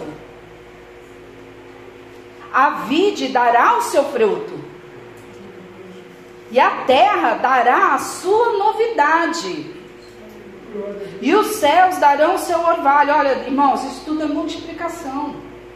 A vide dará o seu fruto. E a terra dará a sua novidade. E os céus darão o seu orvalho. Olha, irmãos, isso tudo é multiplicação.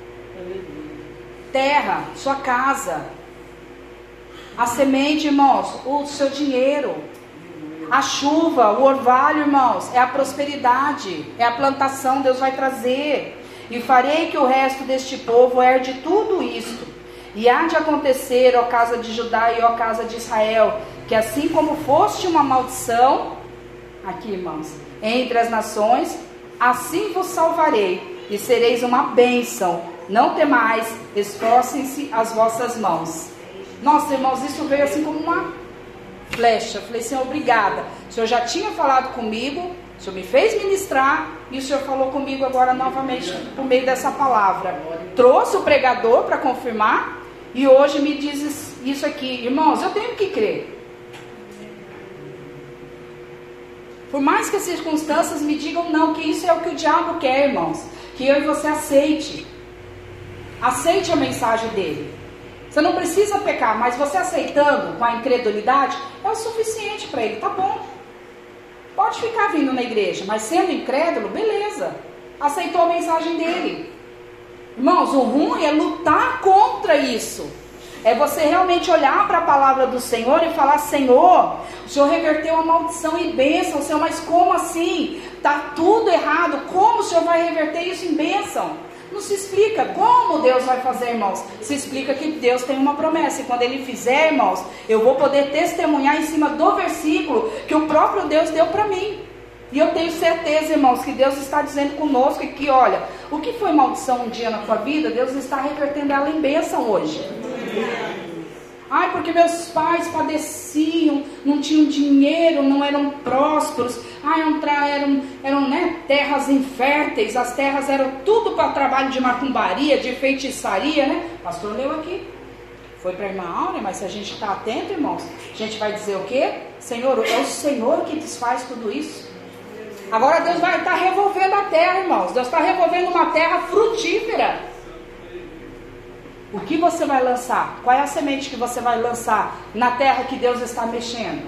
Terra, sua casa. A semente, irmãos, o seu dinheiro. A chuva, o orvalho, irmãos, é a prosperidade, é a plantação, Deus vai trazer. E farei que o resto deste povo herde tudo isto. E há de acontecer, ó casa de Judá e ó casa de Israel, que assim como foste uma maldição, aqui irmãos, entre as nações, assim vos salvarei, e sereis uma bênção. Não temais, esforcem-se as vossas mãos. Nossa, irmãos, isso veio assim como uma flecha. Eu falei, Senhor, obrigada. O Senhor já tinha falado comigo, o Senhor me fez ministrar, e o Senhor falou comigo agora novamente por meio dessa palavra. Trouxe o pregador para confirmar, e hoje me diz isso aqui. Irmãos, eu tenho que crer. Por mais que as circunstâncias me digam não, que isso é o que o diabo quer, irmãos, que eu e você aceite a mensagem dele. Você não precisa pecar, mas você aceitando com a incredulidade é o suficiente para ele, tá bom, pode ficar vindo na igreja, mas sendo incrédulo, beleza, aceitou a mensagem dele. Irmãos, o ruim é lutar contra isso. É você realmente olhar para a palavra do Senhor e falar, Senhor, o Senhor reverteu a maldição em bênção, Senhor, mas como assim? Está tudo errado, como o Senhor vai reverter isso em bênção? Não se explica como Deus vai fazer, irmãos. Se explica que Deus tem uma promessa, e quando Ele fizer, irmãos, eu vou poder testemunhar em cima do versículo que o próprio Deus deu para mim. E eu tenho certeza, irmãos, que Deus está dizendo conosco que, olha, o que foi maldição um dia na tua vida, Deus está revertendo ela em bênção hoje. Ai, porque meus pais padeciam, não tinham dinheiro, não eram prósperos. Ai, eram terras inférteis, as terras eram tudo para trabalho de macumbaria, de feitiçaria, né? O pastor leu aqui. Foi para a irmã Áurea, mas se a gente está atento, irmãos, a gente vai dizer o quê? Senhor, é o Senhor que desfaz tudo isso. Agora Deus vai estar revolvendo a terra, irmãos. Deus está revolvendo uma terra frutífera. O que você vai lançar? Qual é a semente que você vai lançar na terra que Deus está mexendo?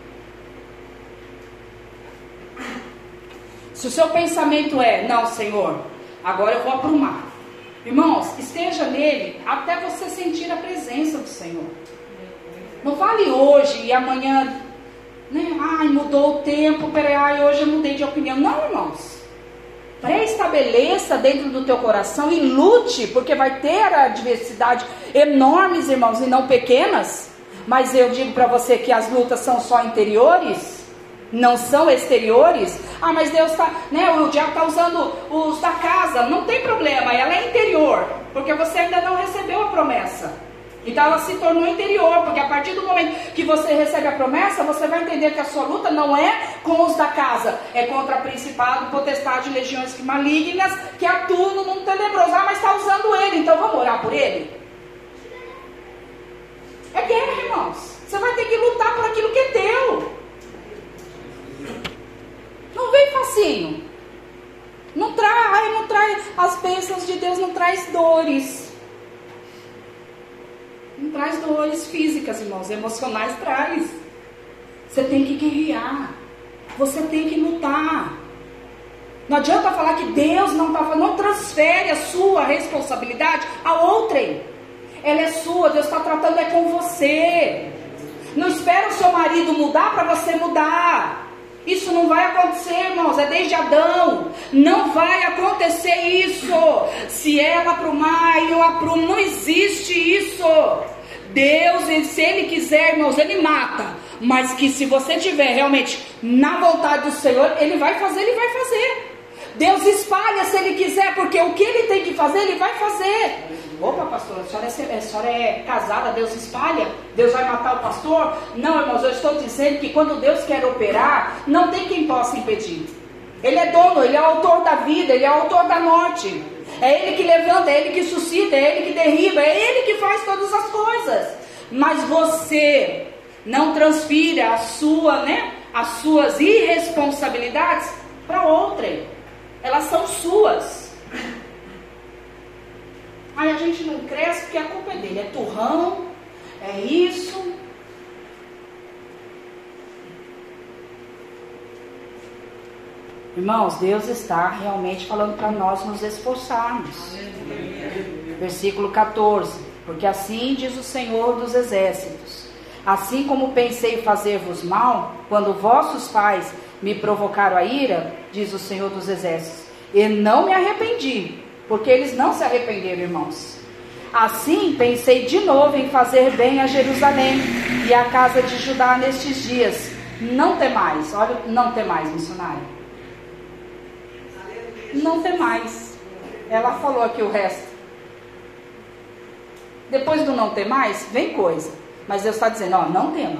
Se o seu pensamento é, não, Senhor, agora eu vou aprumar. Irmãos, esteja nele até você sentir a presença do Senhor. Não vale hoje e amanhã, né? Ai, mudou o tempo, peraí, hoje eu mudei de opinião. Não, irmãos. Pré-estabeleça dentro do teu coração e lute, porque vai ter adversidade enormes, irmãos, e não pequenas. Mas eu digo para você que as lutas são só interiores, não são exteriores. Ah, mas Deus está, né? O diabo está usando os da casa. Não tem problema, ela é interior, porque você ainda não recebeu a promessa. Então ela se tornou interior, porque a partir do momento que você recebe a promessa, você vai entender que a sua luta não é com os da casa, é contra principado, potestade, legiões malignas que atuam no mundo tenebroso. Ah, mas está usando ele, então vamos orar por ele? É guerra, irmãos. Você vai ter que lutar por aquilo que é teu. Não vem facinho. Não traz as bênçãos de Deus, não traz dores. Não traz dores físicas, irmãos, emocionais traz. Você tem que guerrear. Você tem que lutar. Não adianta falar que Deus não está falando. Não transfere a sua responsabilidade a outrem. Ela é sua, Deus está tratando é com você. Não espera o seu marido mudar para você mudar. Isso não vai acontecer, irmãos, é desde Adão. Não vai acontecer isso. Se ela aprumar e eu aprumo, não existe isso. Deus, se Ele quiser, irmãos, Ele mata. Mas que se você tiver realmente na vontade do Senhor, Ele vai fazer, Ele vai fazer. Deus espalha se Ele quiser, porque o que Ele tem que fazer, Ele vai fazer. Opa, pastor, a senhora é casada, Deus espalha? Deus vai matar o pastor? Não, irmãos, eu estou dizendo que quando Deus quer operar, não tem quem possa impedir. Ele é dono, Ele é o autor da vida, Ele é o autor da morte. É Ele que levanta, é Ele que suscita, é Ele que derriba, é Ele que faz todas as coisas. Mas você não transfira as suas irresponsabilidades para outrem. Elas são suas. Aí a gente não cresce porque a culpa é dele. É turrão, é isso. Irmãos, Deus está realmente falando para nós nos esforçarmos. Versículo 14. Porque assim diz o Senhor dos Exércitos: assim como pensei fazer-vos mal, quando vossos pais me provocaram a ira, diz o Senhor dos Exércitos, e não me arrependi, porque eles não se arrependeram, irmãos. Assim pensei de novo em fazer bem a Jerusalém, e a casa de Judá nestes dias. Não temais. Olha, não temais, missionário. Não temais. Ela falou aqui o resto. Depois do não temais, vem coisa. Mas Deus está dizendo, ó, não tema.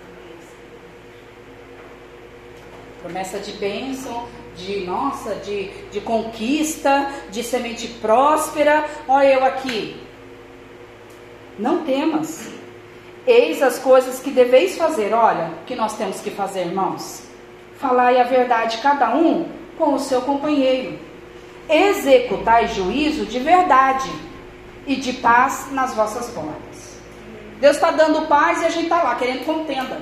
Promessa de bênção, de conquista, de semente próspera. Olha eu aqui. Não temas. Eis as coisas que deveis fazer. Olha, o que nós temos que fazer, irmãos? Falai a verdade cada um com o seu companheiro. Executai juízo de verdade e de paz nas vossas portas. Deus está dando paz e a gente está lá querendo contenda.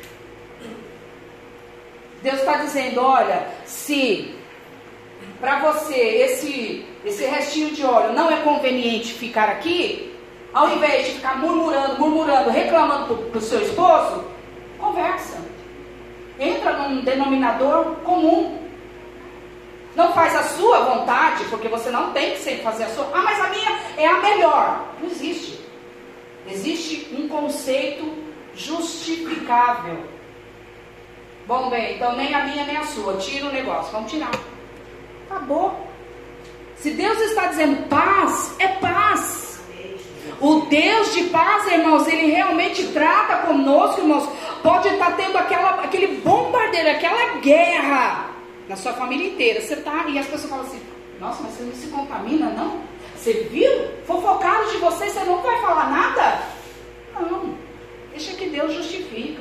Deus está dizendo, olha, se para você esse restinho de óleo não é conveniente ficar aqui, ao invés de ficar murmurando, reclamando do seu esposo, conversa. Entra num denominador comum. Não faz a sua vontade, porque você não tem que sempre fazer a sua. Ah, mas a minha é a melhor. Não existe. Existe um conceito justificável. Bom, bem, então nem a minha nem a sua. Tira o negócio, vamos tirar. Acabou. Se Deus está dizendo paz, é paz. O Deus de paz, irmãos, Ele realmente trata conosco, irmãos. Pode estar tendo aquele bombardeio, aquela guerra na sua família inteira. Você está, e as pessoas falam assim, nossa, mas você não se contamina, não? Você viu? Fofocaram de você, você não vai falar nada? Não. Deixa que Deus justifica.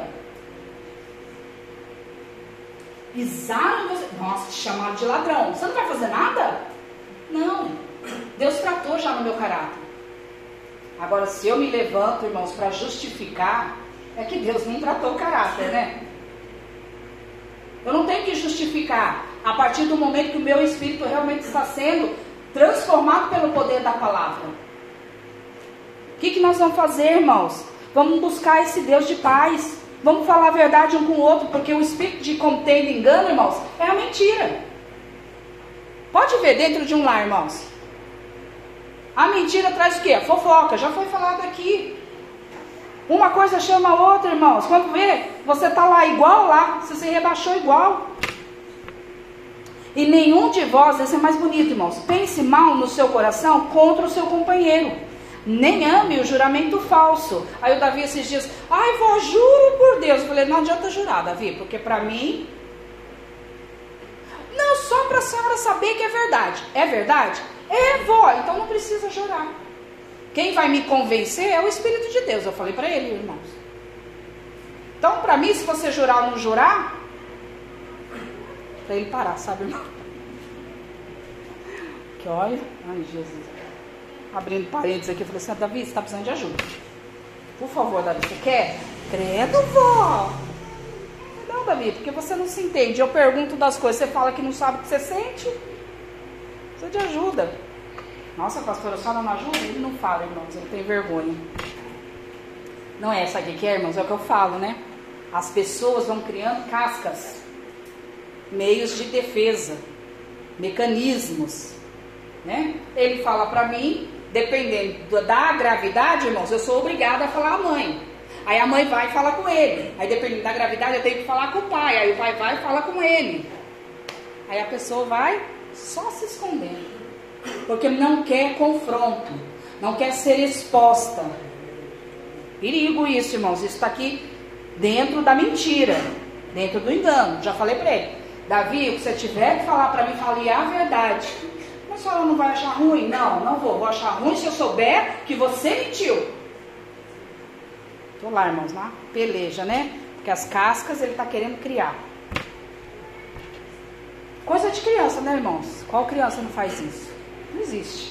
Pisaram em você. Nossa, te chamaram de ladrão. Você não vai fazer nada? Não. Deus tratou já no meu caráter. Agora, se eu me levanto, irmãos, para justificar, é que Deus não tratou o caráter, né? Eu não tenho que justificar a partir do momento que o meu espírito realmente está sendo transformado pelo poder da palavra. O que nós vamos fazer, irmãos? Vamos buscar esse Deus de paz. Vamos falar a verdade um com o outro, porque o espírito de contenda e engano, irmãos, é a mentira. Pode ver dentro de um lar, irmãos. A mentira traz o quê? A fofoca, já foi falado aqui. Uma coisa chama a outra, irmãos. Quando vê, você está lá igual lá, você se rebaixou igual. E nenhum de vós, esse é mais bonito, irmãos, pense mal no seu coração contra o seu companheiro. Nem ame o juramento falso. Aí o Davi esses dias, ai vó, juro por Deus. Eu falei, não adianta jurar, Davi, porque para mim, não, só para a senhora saber que é verdade. É verdade? É, vó, então não precisa jurar. Quem vai me convencer é o Espírito de Deus. Eu falei para ele, irmãos. Então, para mim, se você jurar ou não jurar, para ele parar, sabe, irmão? Que olha, ai Jesus. Abrindo parênteses aqui, eu falei assim, Davi, você está precisando de ajuda. Por favor, Davi, você quer? Credo, vó. Não, Davi, porque você não se entende. Eu pergunto das coisas, você fala que não sabe o que você sente. Precisa de ajuda. Nossa, pastora, a senhora não ajuda? Ele não fala, irmãos, ele tem vergonha. Não é essa aqui que é, irmãos, é o que eu falo, né? As pessoas vão criando cascas, meios de defesa, mecanismos, né? Ele fala para mim, dependendo da gravidade, irmãos, eu sou obrigada a falar à mãe. Aí a mãe vai e fala com ele. Aí dependendo da gravidade, eu tenho que falar com o pai. Aí o pai vai e fala com ele. Aí a pessoa vai só se escondendo. Porque não quer confronto, não quer ser exposta. Perigo isso, irmãos. Isso está aqui dentro da mentira, dentro do engano. Já falei para ele, Davi, o que você tiver que falar para mim, fale a verdade. Mas a senhora não vai achar ruim? Não, não vou achar ruim se eu souber que você mentiu. Estou lá, irmãos, na peleja, né? Porque as cascas ele está querendo criar. Coisa de criança, né, irmãos? Qual criança não faz isso? Não existe.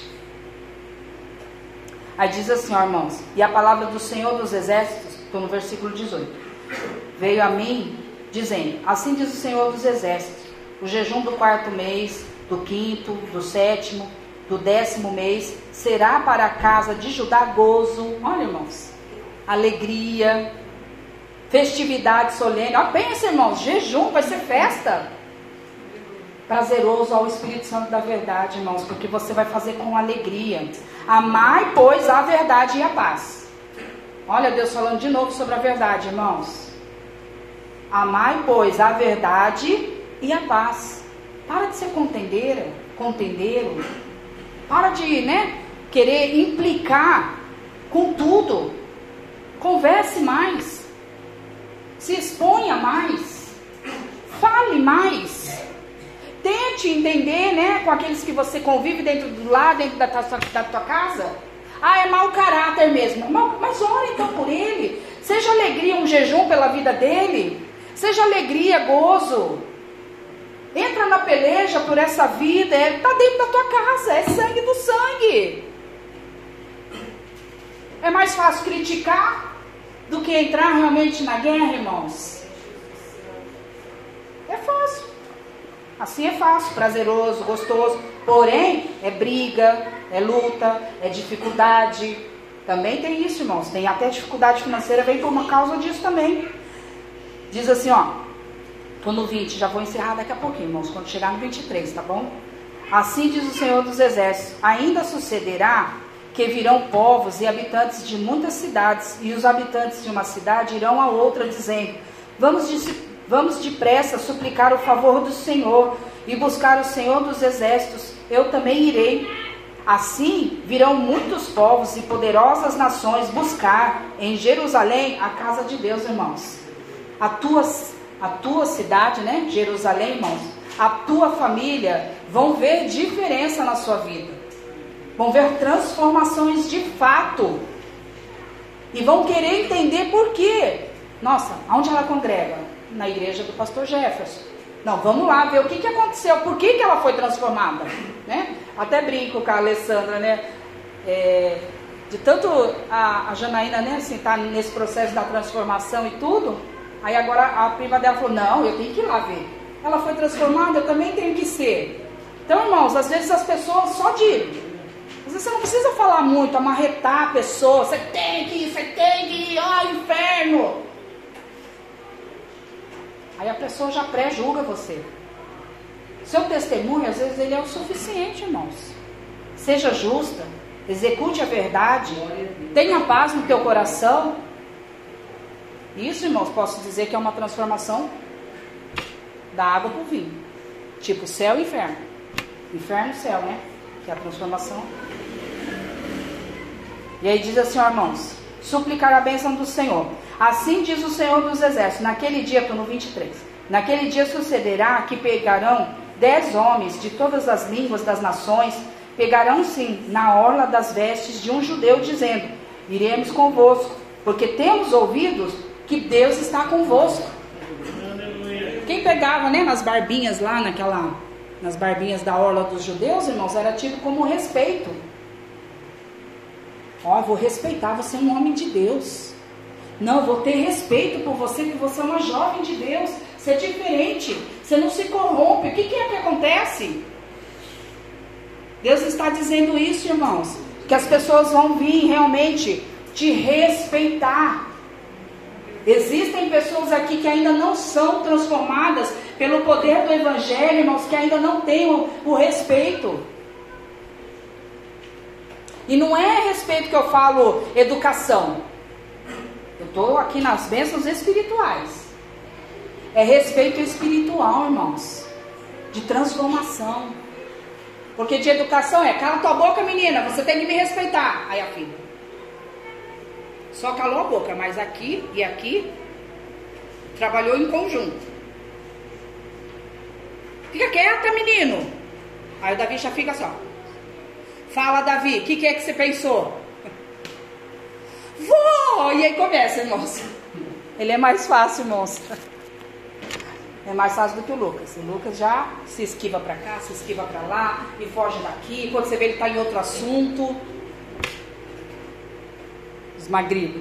Aí diz assim, ó, irmãos, e a palavra do Senhor dos Exércitos, estou no versículo 18, veio a mim, dizendo, assim diz o Senhor dos Exércitos, o jejum do 4º mês, do 5º, do 7º, do 10º mês, será para a casa de Judá gozo, olha, irmãos, alegria, festividade solene, ó, pensa, irmãos, jejum, vai ser festa, prazeroso ao Espírito Santo da verdade, irmãos, porque você vai fazer com alegria. Amai, pois, a verdade e a paz. Olha Deus falando de novo sobre a verdade, irmãos. Amai, pois, a verdade e a paz. Para de ser contendeiro. Para de, querer implicar com tudo. Converse mais. Se exponha mais. Fale mais. Tente entender, com aqueles que você convive dentro da tua casa. É mau caráter mesmo. Mas ore então por ele. Seja alegria um jejum pela vida dele. Seja alegria, gozo. Entra na peleja por essa vida. Está dentro da tua casa. É sangue do sangue. É mais fácil criticar do que entrar realmente na guerra, irmãos. É fácil. Assim é fácil, prazeroso, gostoso. Porém, é briga, é luta, é dificuldade. Também tem isso, irmãos. Tem até dificuldade financeira, vem por uma causa disso também. Diz assim, tô no 20, já vou encerrar daqui a pouquinho, irmãos, quando chegar no 23, tá bom? Assim diz o Senhor dos Exércitos: ainda sucederá que virão povos e habitantes de muitas cidades, e os habitantes de uma cidade irão a outra, dizendo: vamos depressa suplicar o favor do Senhor e buscar o Senhor dos Exércitos, eu também irei. Assim virão muitos povos e poderosas nações buscar em Jerusalém a casa de Deus, irmãos. A tua cidade, Jerusalém, irmãos, a tua família vão ver diferença na sua vida. Vão ver transformações de fato. E vão querer entender por quê. Nossa, aonde ela congrega? Na igreja do pastor Jefferson. Não, vamos lá ver o que aconteceu, por que ela foi transformada, Até brinco com a Alessandra, de tanto a Janaína, assim, tá nesse processo da transformação e tudo. Aí agora a prima dela falou: não, eu tenho que ir lá ver. Ela foi transformada, eu também tenho que ser. Então, irmãos, às vezes as pessoas às vezes você não precisa falar muito, amarretar a pessoa. Você tem que ir, inferno. Aí a pessoa já pré-julga você. Seu testemunho, às vezes, ele é o suficiente, irmãos. Seja justa, execute a verdade, tenha paz no teu coração. Isso, irmãos, posso dizer que é uma transformação da água para o vinho. Tipo céu e inferno. Inferno e céu, que é a transformação. E aí diz assim, irmãos: suplicar a bênção do Senhor. Assim diz o Senhor dos Exércitos: naquele dia, estou no 23, naquele dia sucederá que pegarão 10 homens de todas as línguas das nações, pegarão sim na orla das vestes de um judeu, dizendo: iremos convosco, porque temos ouvido que Deus está convosco. Quem pegava, nas barbinhas lá, nas barbinhas da orla dos judeus, irmãos, era tido como respeito. Eu vou respeitar, você é um homem de Deus. Não, eu vou ter respeito por você, que você é uma jovem de Deus. Você é diferente, você não se corrompe. O que é que acontece? Deus está dizendo isso, irmãos, que as pessoas vão vir realmente te respeitar. Existem pessoas aqui que ainda não são transformadas pelo poder do Evangelho, irmãos, que ainda não têm o respeito. E não é respeito que eu falo educação. Eu estou aqui nas bênçãos espirituais. É respeito espiritual, irmãos. De transformação. Porque de educação cala tua boca, menina, você tem que me respeitar. Aí a filha só calou a boca, mas aqui e aqui trabalhou em conjunto. Fica quieta, menino. Aí o Davi já fica só. Fala, Davi, o que é que você pensou? Vou! E aí começa, irmãos. Ele é mais fácil, irmãos. É mais fácil do que o Lucas. O Lucas já se esquiva para cá, se esquiva para lá, e foge daqui. Quando você vê, ele está em outro assunto. Esmagrido.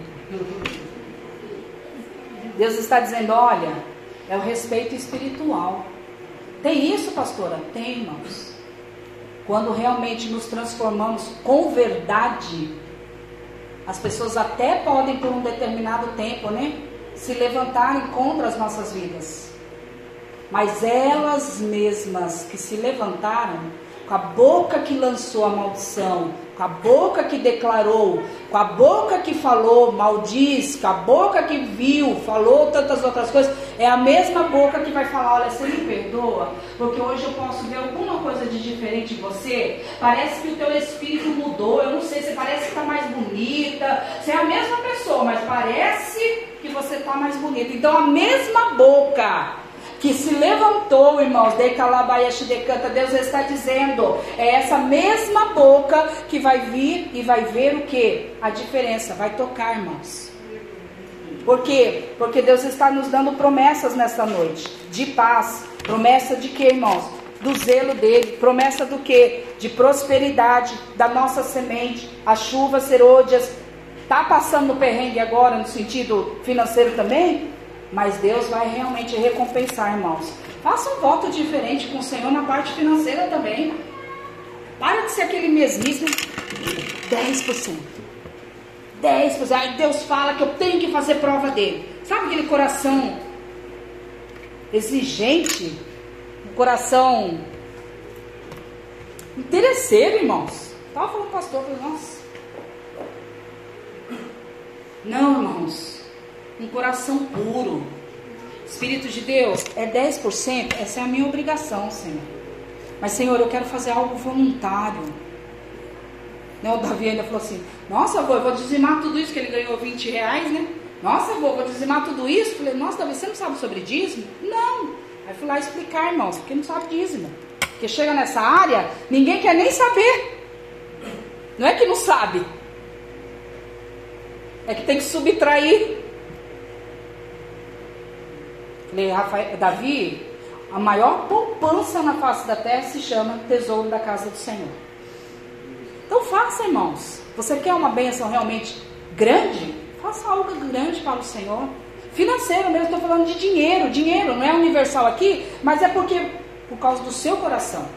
Deus está dizendo: olha, é o respeito espiritual. Tem isso, pastora? Tem, irmãos. Quando realmente nos transformamos com verdade, as pessoas até podem, por um determinado tempo, se levantarem contra as nossas vidas. Mas elas mesmas que se levantaram, com a boca que lançou a maldição, com a boca que declarou, com a boca que falou, maldiz, com a boca que viu, falou tantas outras coisas, é a mesma boca que vai falar, olha, você me perdoa, porque hoje eu posso ver alguma coisa de diferente em você, parece que o teu espírito mudou, eu não sei, você parece que está mais bonita, você é a mesma pessoa, mas parece que você está mais bonita. Então a mesma boca que se levantou, irmãos, Deus está dizendo, é essa mesma boca que vai vir e vai ver o que? A diferença, vai tocar, irmãos. Por quê? Porque Deus está nos dando promessas nessa noite, de paz, promessa de quê, irmãos? Do zelo dele, promessa do quê? De prosperidade, da nossa semente, as chuvas serôdias, está passando no perrengue agora, no sentido financeiro também? Mas Deus vai realmente recompensar, irmãos. Faça um voto diferente com o Senhor na parte financeira também. Para de ser aquele mesmice. 10%. 10%. Aí Deus fala que eu tenho que fazer prova dele. Sabe aquele coração exigente? Um coração interesseiro, irmãos. Estava falando com o pastor, falei, nossa. Não, irmãos. Um coração puro. Espírito de Deus, é 10%, essa é a minha obrigação, Senhor. Mas, Senhor, eu quero fazer algo voluntário. Né, o Davi ainda falou assim, nossa, avô, eu vou dizimar tudo isso, que ele ganhou 20 reais, né? Nossa, avô, eu vou dizimar tudo isso. Falei, nossa, Davi, você não sabe sobre dízimo? Não. Aí fui lá explicar, irmãos, porque não sabe dízimo. Porque chega nessa área, ninguém quer nem saber. Não é que não sabe. É que tem que subtrair. Falei, Davi, a maior poupança na face da terra se chama tesouro da casa do Senhor. Então faça, irmãos. Você quer uma bênção realmente grande? Faça algo grande para o Senhor. Financeiro mesmo, estou falando de dinheiro. Dinheiro não é universal aqui, mas é por causa do seu coração.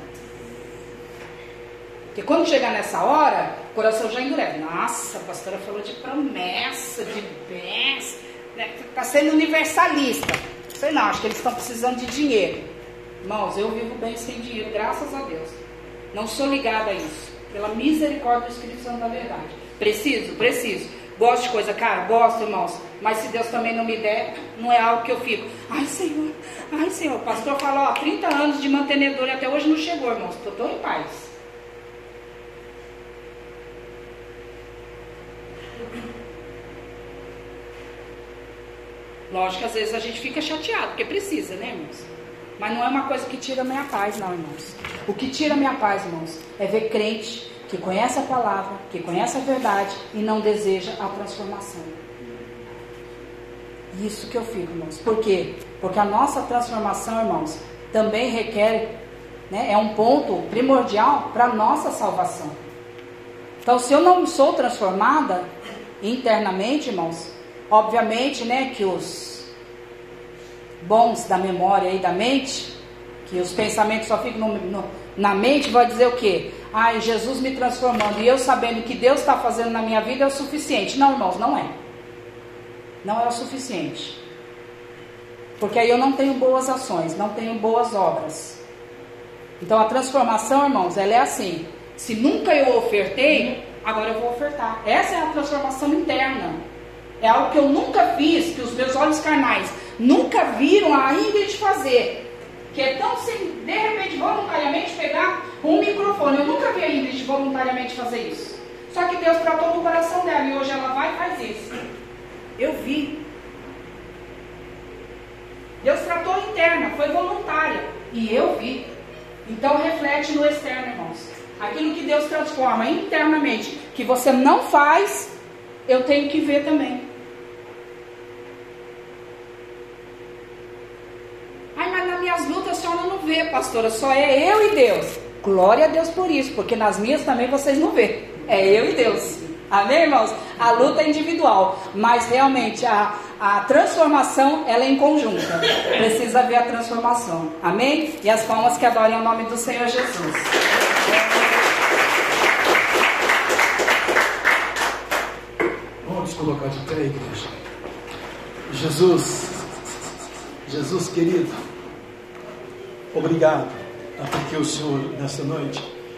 Porque quando chegar nessa hora, o coração já endurece. Nossa, a pastora falou de promessa, de bênção. Está sendo universalista. Sei não, acho que eles estão precisando de dinheiro. Irmãos, eu vivo bem sem dinheiro, graças a Deus. Não sou ligada a isso. Pela misericórdia do Espírito Santo da verdade. Preciso. Gosto de coisa, cara, gosto, irmãos. Mas se Deus também não me der, não é algo que eu fico. Ai, Senhor. O pastor falou, 30 anos de mantenedor e até hoje não chegou, irmãos. Estou em paz. Lógico que às vezes a gente fica chateado, porque precisa, né, irmãos? Mas não é uma coisa que tira a minha paz, não, irmãos. O que tira a minha paz, irmãos, é ver crente que conhece a palavra, que conhece a verdade e não deseja a transformação. Isso que eu fico, irmãos. Por quê? Porque a nossa transformação, irmãos, também requer, né, é um ponto primordial para a nossa salvação. Então, se eu não sou transformada internamente, irmãos, obviamente, né, que os bons da memória e da mente, que os pensamentos só ficam na mente, vai dizer o quê? Ai, Jesus me transformando e eu sabendo que Deus está fazendo na minha vida é o suficiente. Não, irmãos, não é. Não é o suficiente. Porque aí eu não tenho boas ações, não tenho boas obras. Então a transformação, irmãos, ela é assim. Se nunca eu ofertei, agora eu vou ofertar. Essa é a transformação interna. É algo que eu nunca fiz, que os meus olhos carnais nunca viram ainda de fazer. Que é tão sem, de repente, voluntariamente pegar um microfone. Eu nunca vi a Ingrid voluntariamente fazer isso. Só que Deus tratou no coração dela e hoje ela vai e faz isso. Eu vi. Deus tratou interna, foi voluntária. E eu vi. Então reflete no externo, irmãos. Aquilo que Deus transforma internamente, que você não faz, eu tenho que ver também. Ai, mas nas minhas lutas a senhora não vê, pastora, só é eu e Deus. Glória a Deus por isso, porque nas minhas também vocês não vê. É eu e Deus. Amém, irmãos? A luta é individual, mas realmente a transformação, ela é em conjunta. Precisa ver a transformação. Amém? E as palmas que adorem o nome do Senhor Jesus. Vamos colocar de pé, igreja. Jesus querido, obrigado porque o Senhor nessa noite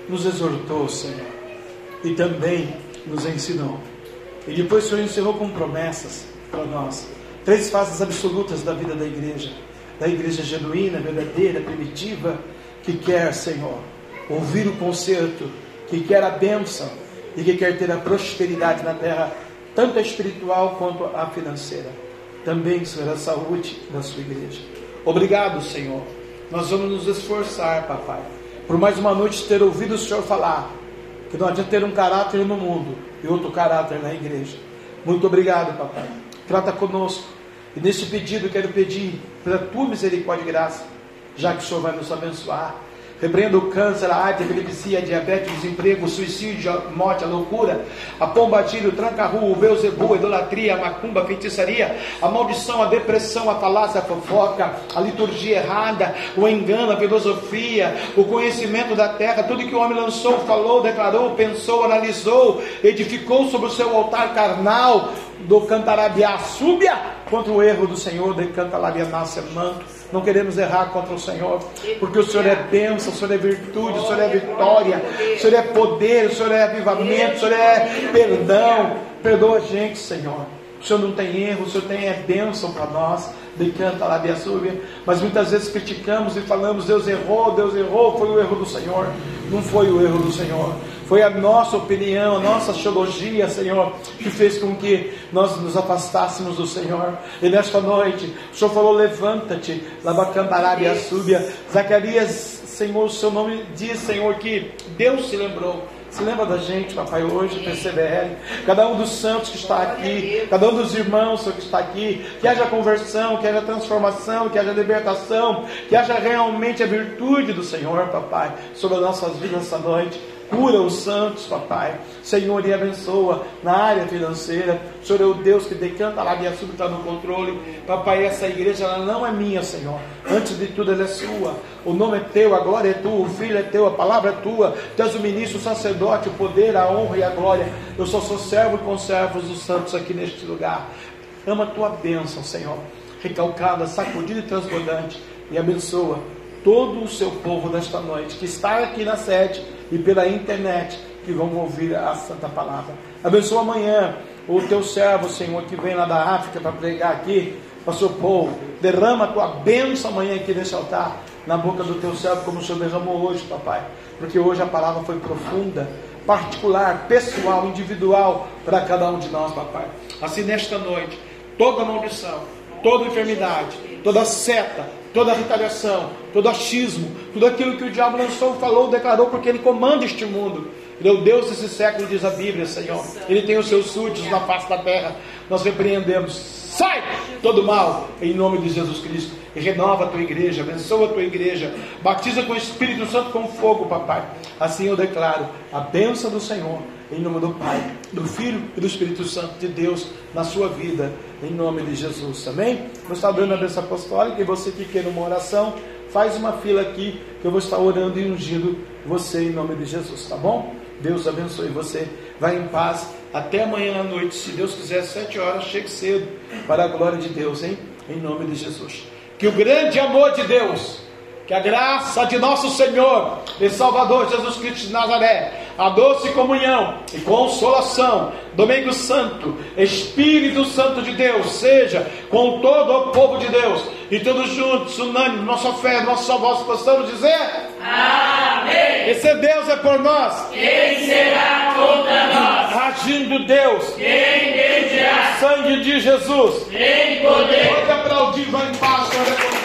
nos exortou, Senhor, e também nos ensinou. E depois o Senhor encerrou com promessas para nós. 3 fases absolutas da vida da igreja genuína, verdadeira, primitiva, que quer, Senhor, ouvir o concerto, que quer a bênção e que quer ter a prosperidade na terra, tanto a espiritual quanto a financeira. Também, Senhor, a saúde da sua igreja. Obrigado, Senhor. Nós vamos nos esforçar, papai, por mais uma noite ter ouvido o Senhor falar que não adianta ter um caráter no mundo e outro caráter na igreja. Muito obrigado, papai. Trata conosco. E neste pedido quero pedir pela tua misericórdia e graça, já que o Senhor vai nos abençoar. Repreenda o câncer, a AIDS, a epilepsia, a diabetes, o desemprego, o suicídio, a morte, a loucura, a pombatilha, o tranca-rua, o Beelzebul, a idolatria, a macumba, a feitiçaria, a maldição, a depressão, a falácia, a fofoca, a liturgia errada, o engano, a filosofia, o conhecimento da terra, tudo que o homem lançou, falou, declarou, pensou, analisou, edificou sobre o seu altar carnal, do cantarabiá, súbia contra o erro do Senhor, de cantalabianácia, manto. Não queremos errar contra o Senhor, porque o Senhor é bênção, o Senhor é virtude, o Senhor é vitória, o Senhor é poder, o Senhor é avivamento, o Senhor é perdão. Perdoa a gente, Senhor. O Senhor não tem erro, o Senhor tem bênção para nós. Decanta lá, mas muitas vezes criticamos e falamos: Deus errou, foi o erro do Senhor. Não foi o erro do Senhor, foi a nossa opinião, a nossa teologia, Senhor, que fez com que nós nos afastássemos do Senhor. E nesta noite o Senhor falou: levanta-te, labacandarabia súbia. Zacarias, Senhor, o seu nome diz, Senhor, que Deus se lembrou. Se lembra da gente, papai, hoje, PCBL, cada um dos santos que está aqui, cada um dos irmãos que está aqui, que haja conversão, que haja transformação, que haja libertação, que haja realmente a virtude do Senhor, papai, sobre as nossas vidas essa noite. Cura os santos, papai, Senhor, e abençoa na área financeira. O Senhor é o Deus que decanta lá e assunto está no controle, papai. Essa igreja ela não é minha, Senhor, antes de tudo ela é sua. O nome é teu, a glória é tua, o filho é teu, a palavra é tua. Tu és o ministro, o sacerdote, o poder, a honra e a glória. Eu só sou servo e conservo dos santos aqui neste lugar. Ama a tua bênção, Senhor, recalcada, sacudida e transbordante, e abençoa todo o seu povo nesta noite, que está aqui na sede e pela internet, que vão ouvir a santa palavra. Abençoa amanhã o teu servo, Senhor, que vem lá da África para pregar aqui para o seu povo. Derrama a tua bênção amanhã aqui nesse altar, na boca do teu servo, como o Senhor derramou hoje, papai, porque hoje a palavra foi profunda, particular, pessoal, individual para cada um de nós, papai. Assim, nesta noite, toda maldição, toda enfermidade, toda seta, toda retaliação, todo achismo, tudo aquilo que o diabo lançou, falou, declarou, porque ele comanda este mundo. Ele é o Deus desse século, diz a Bíblia, Senhor. Ele tem os seus súditos na face da terra. Nós repreendemos: sai todo mal, em nome de Jesus Cristo. E renova a tua igreja, abençoa a tua igreja, batiza com o Espírito Santo com fogo, papai. Assim eu declaro a bênção do Senhor, em nome do Pai, do Filho e do Espírito Santo de Deus na sua vida, em nome de Jesus, amém? Vou estar dando a bênção apostólica, e você que quer uma oração, faz uma fila aqui, que eu vou estar orando e ungindo você em nome de Jesus, tá bom? Deus abençoe você, vai em paz, até amanhã à noite, se Deus quiser, 7 horas, chegue cedo, para a glória de Deus, hein? Em nome de Jesus. Que o grande amor de Deus, que a graça de nosso Senhor e Salvador Jesus Cristo de Nazaré, a doce comunhão e consolação, Domingo Santo, Espírito Santo de Deus, seja com todo o povo de Deus, e todos juntos, unânimes, nossa fé, nossa voz, possamos dizer: amém. E se Deus é por nós, quem será contra nós? Agindo Deus, quem deterá? Sangue de Jesus, tem poder. Pode aplaudir, vai em paz,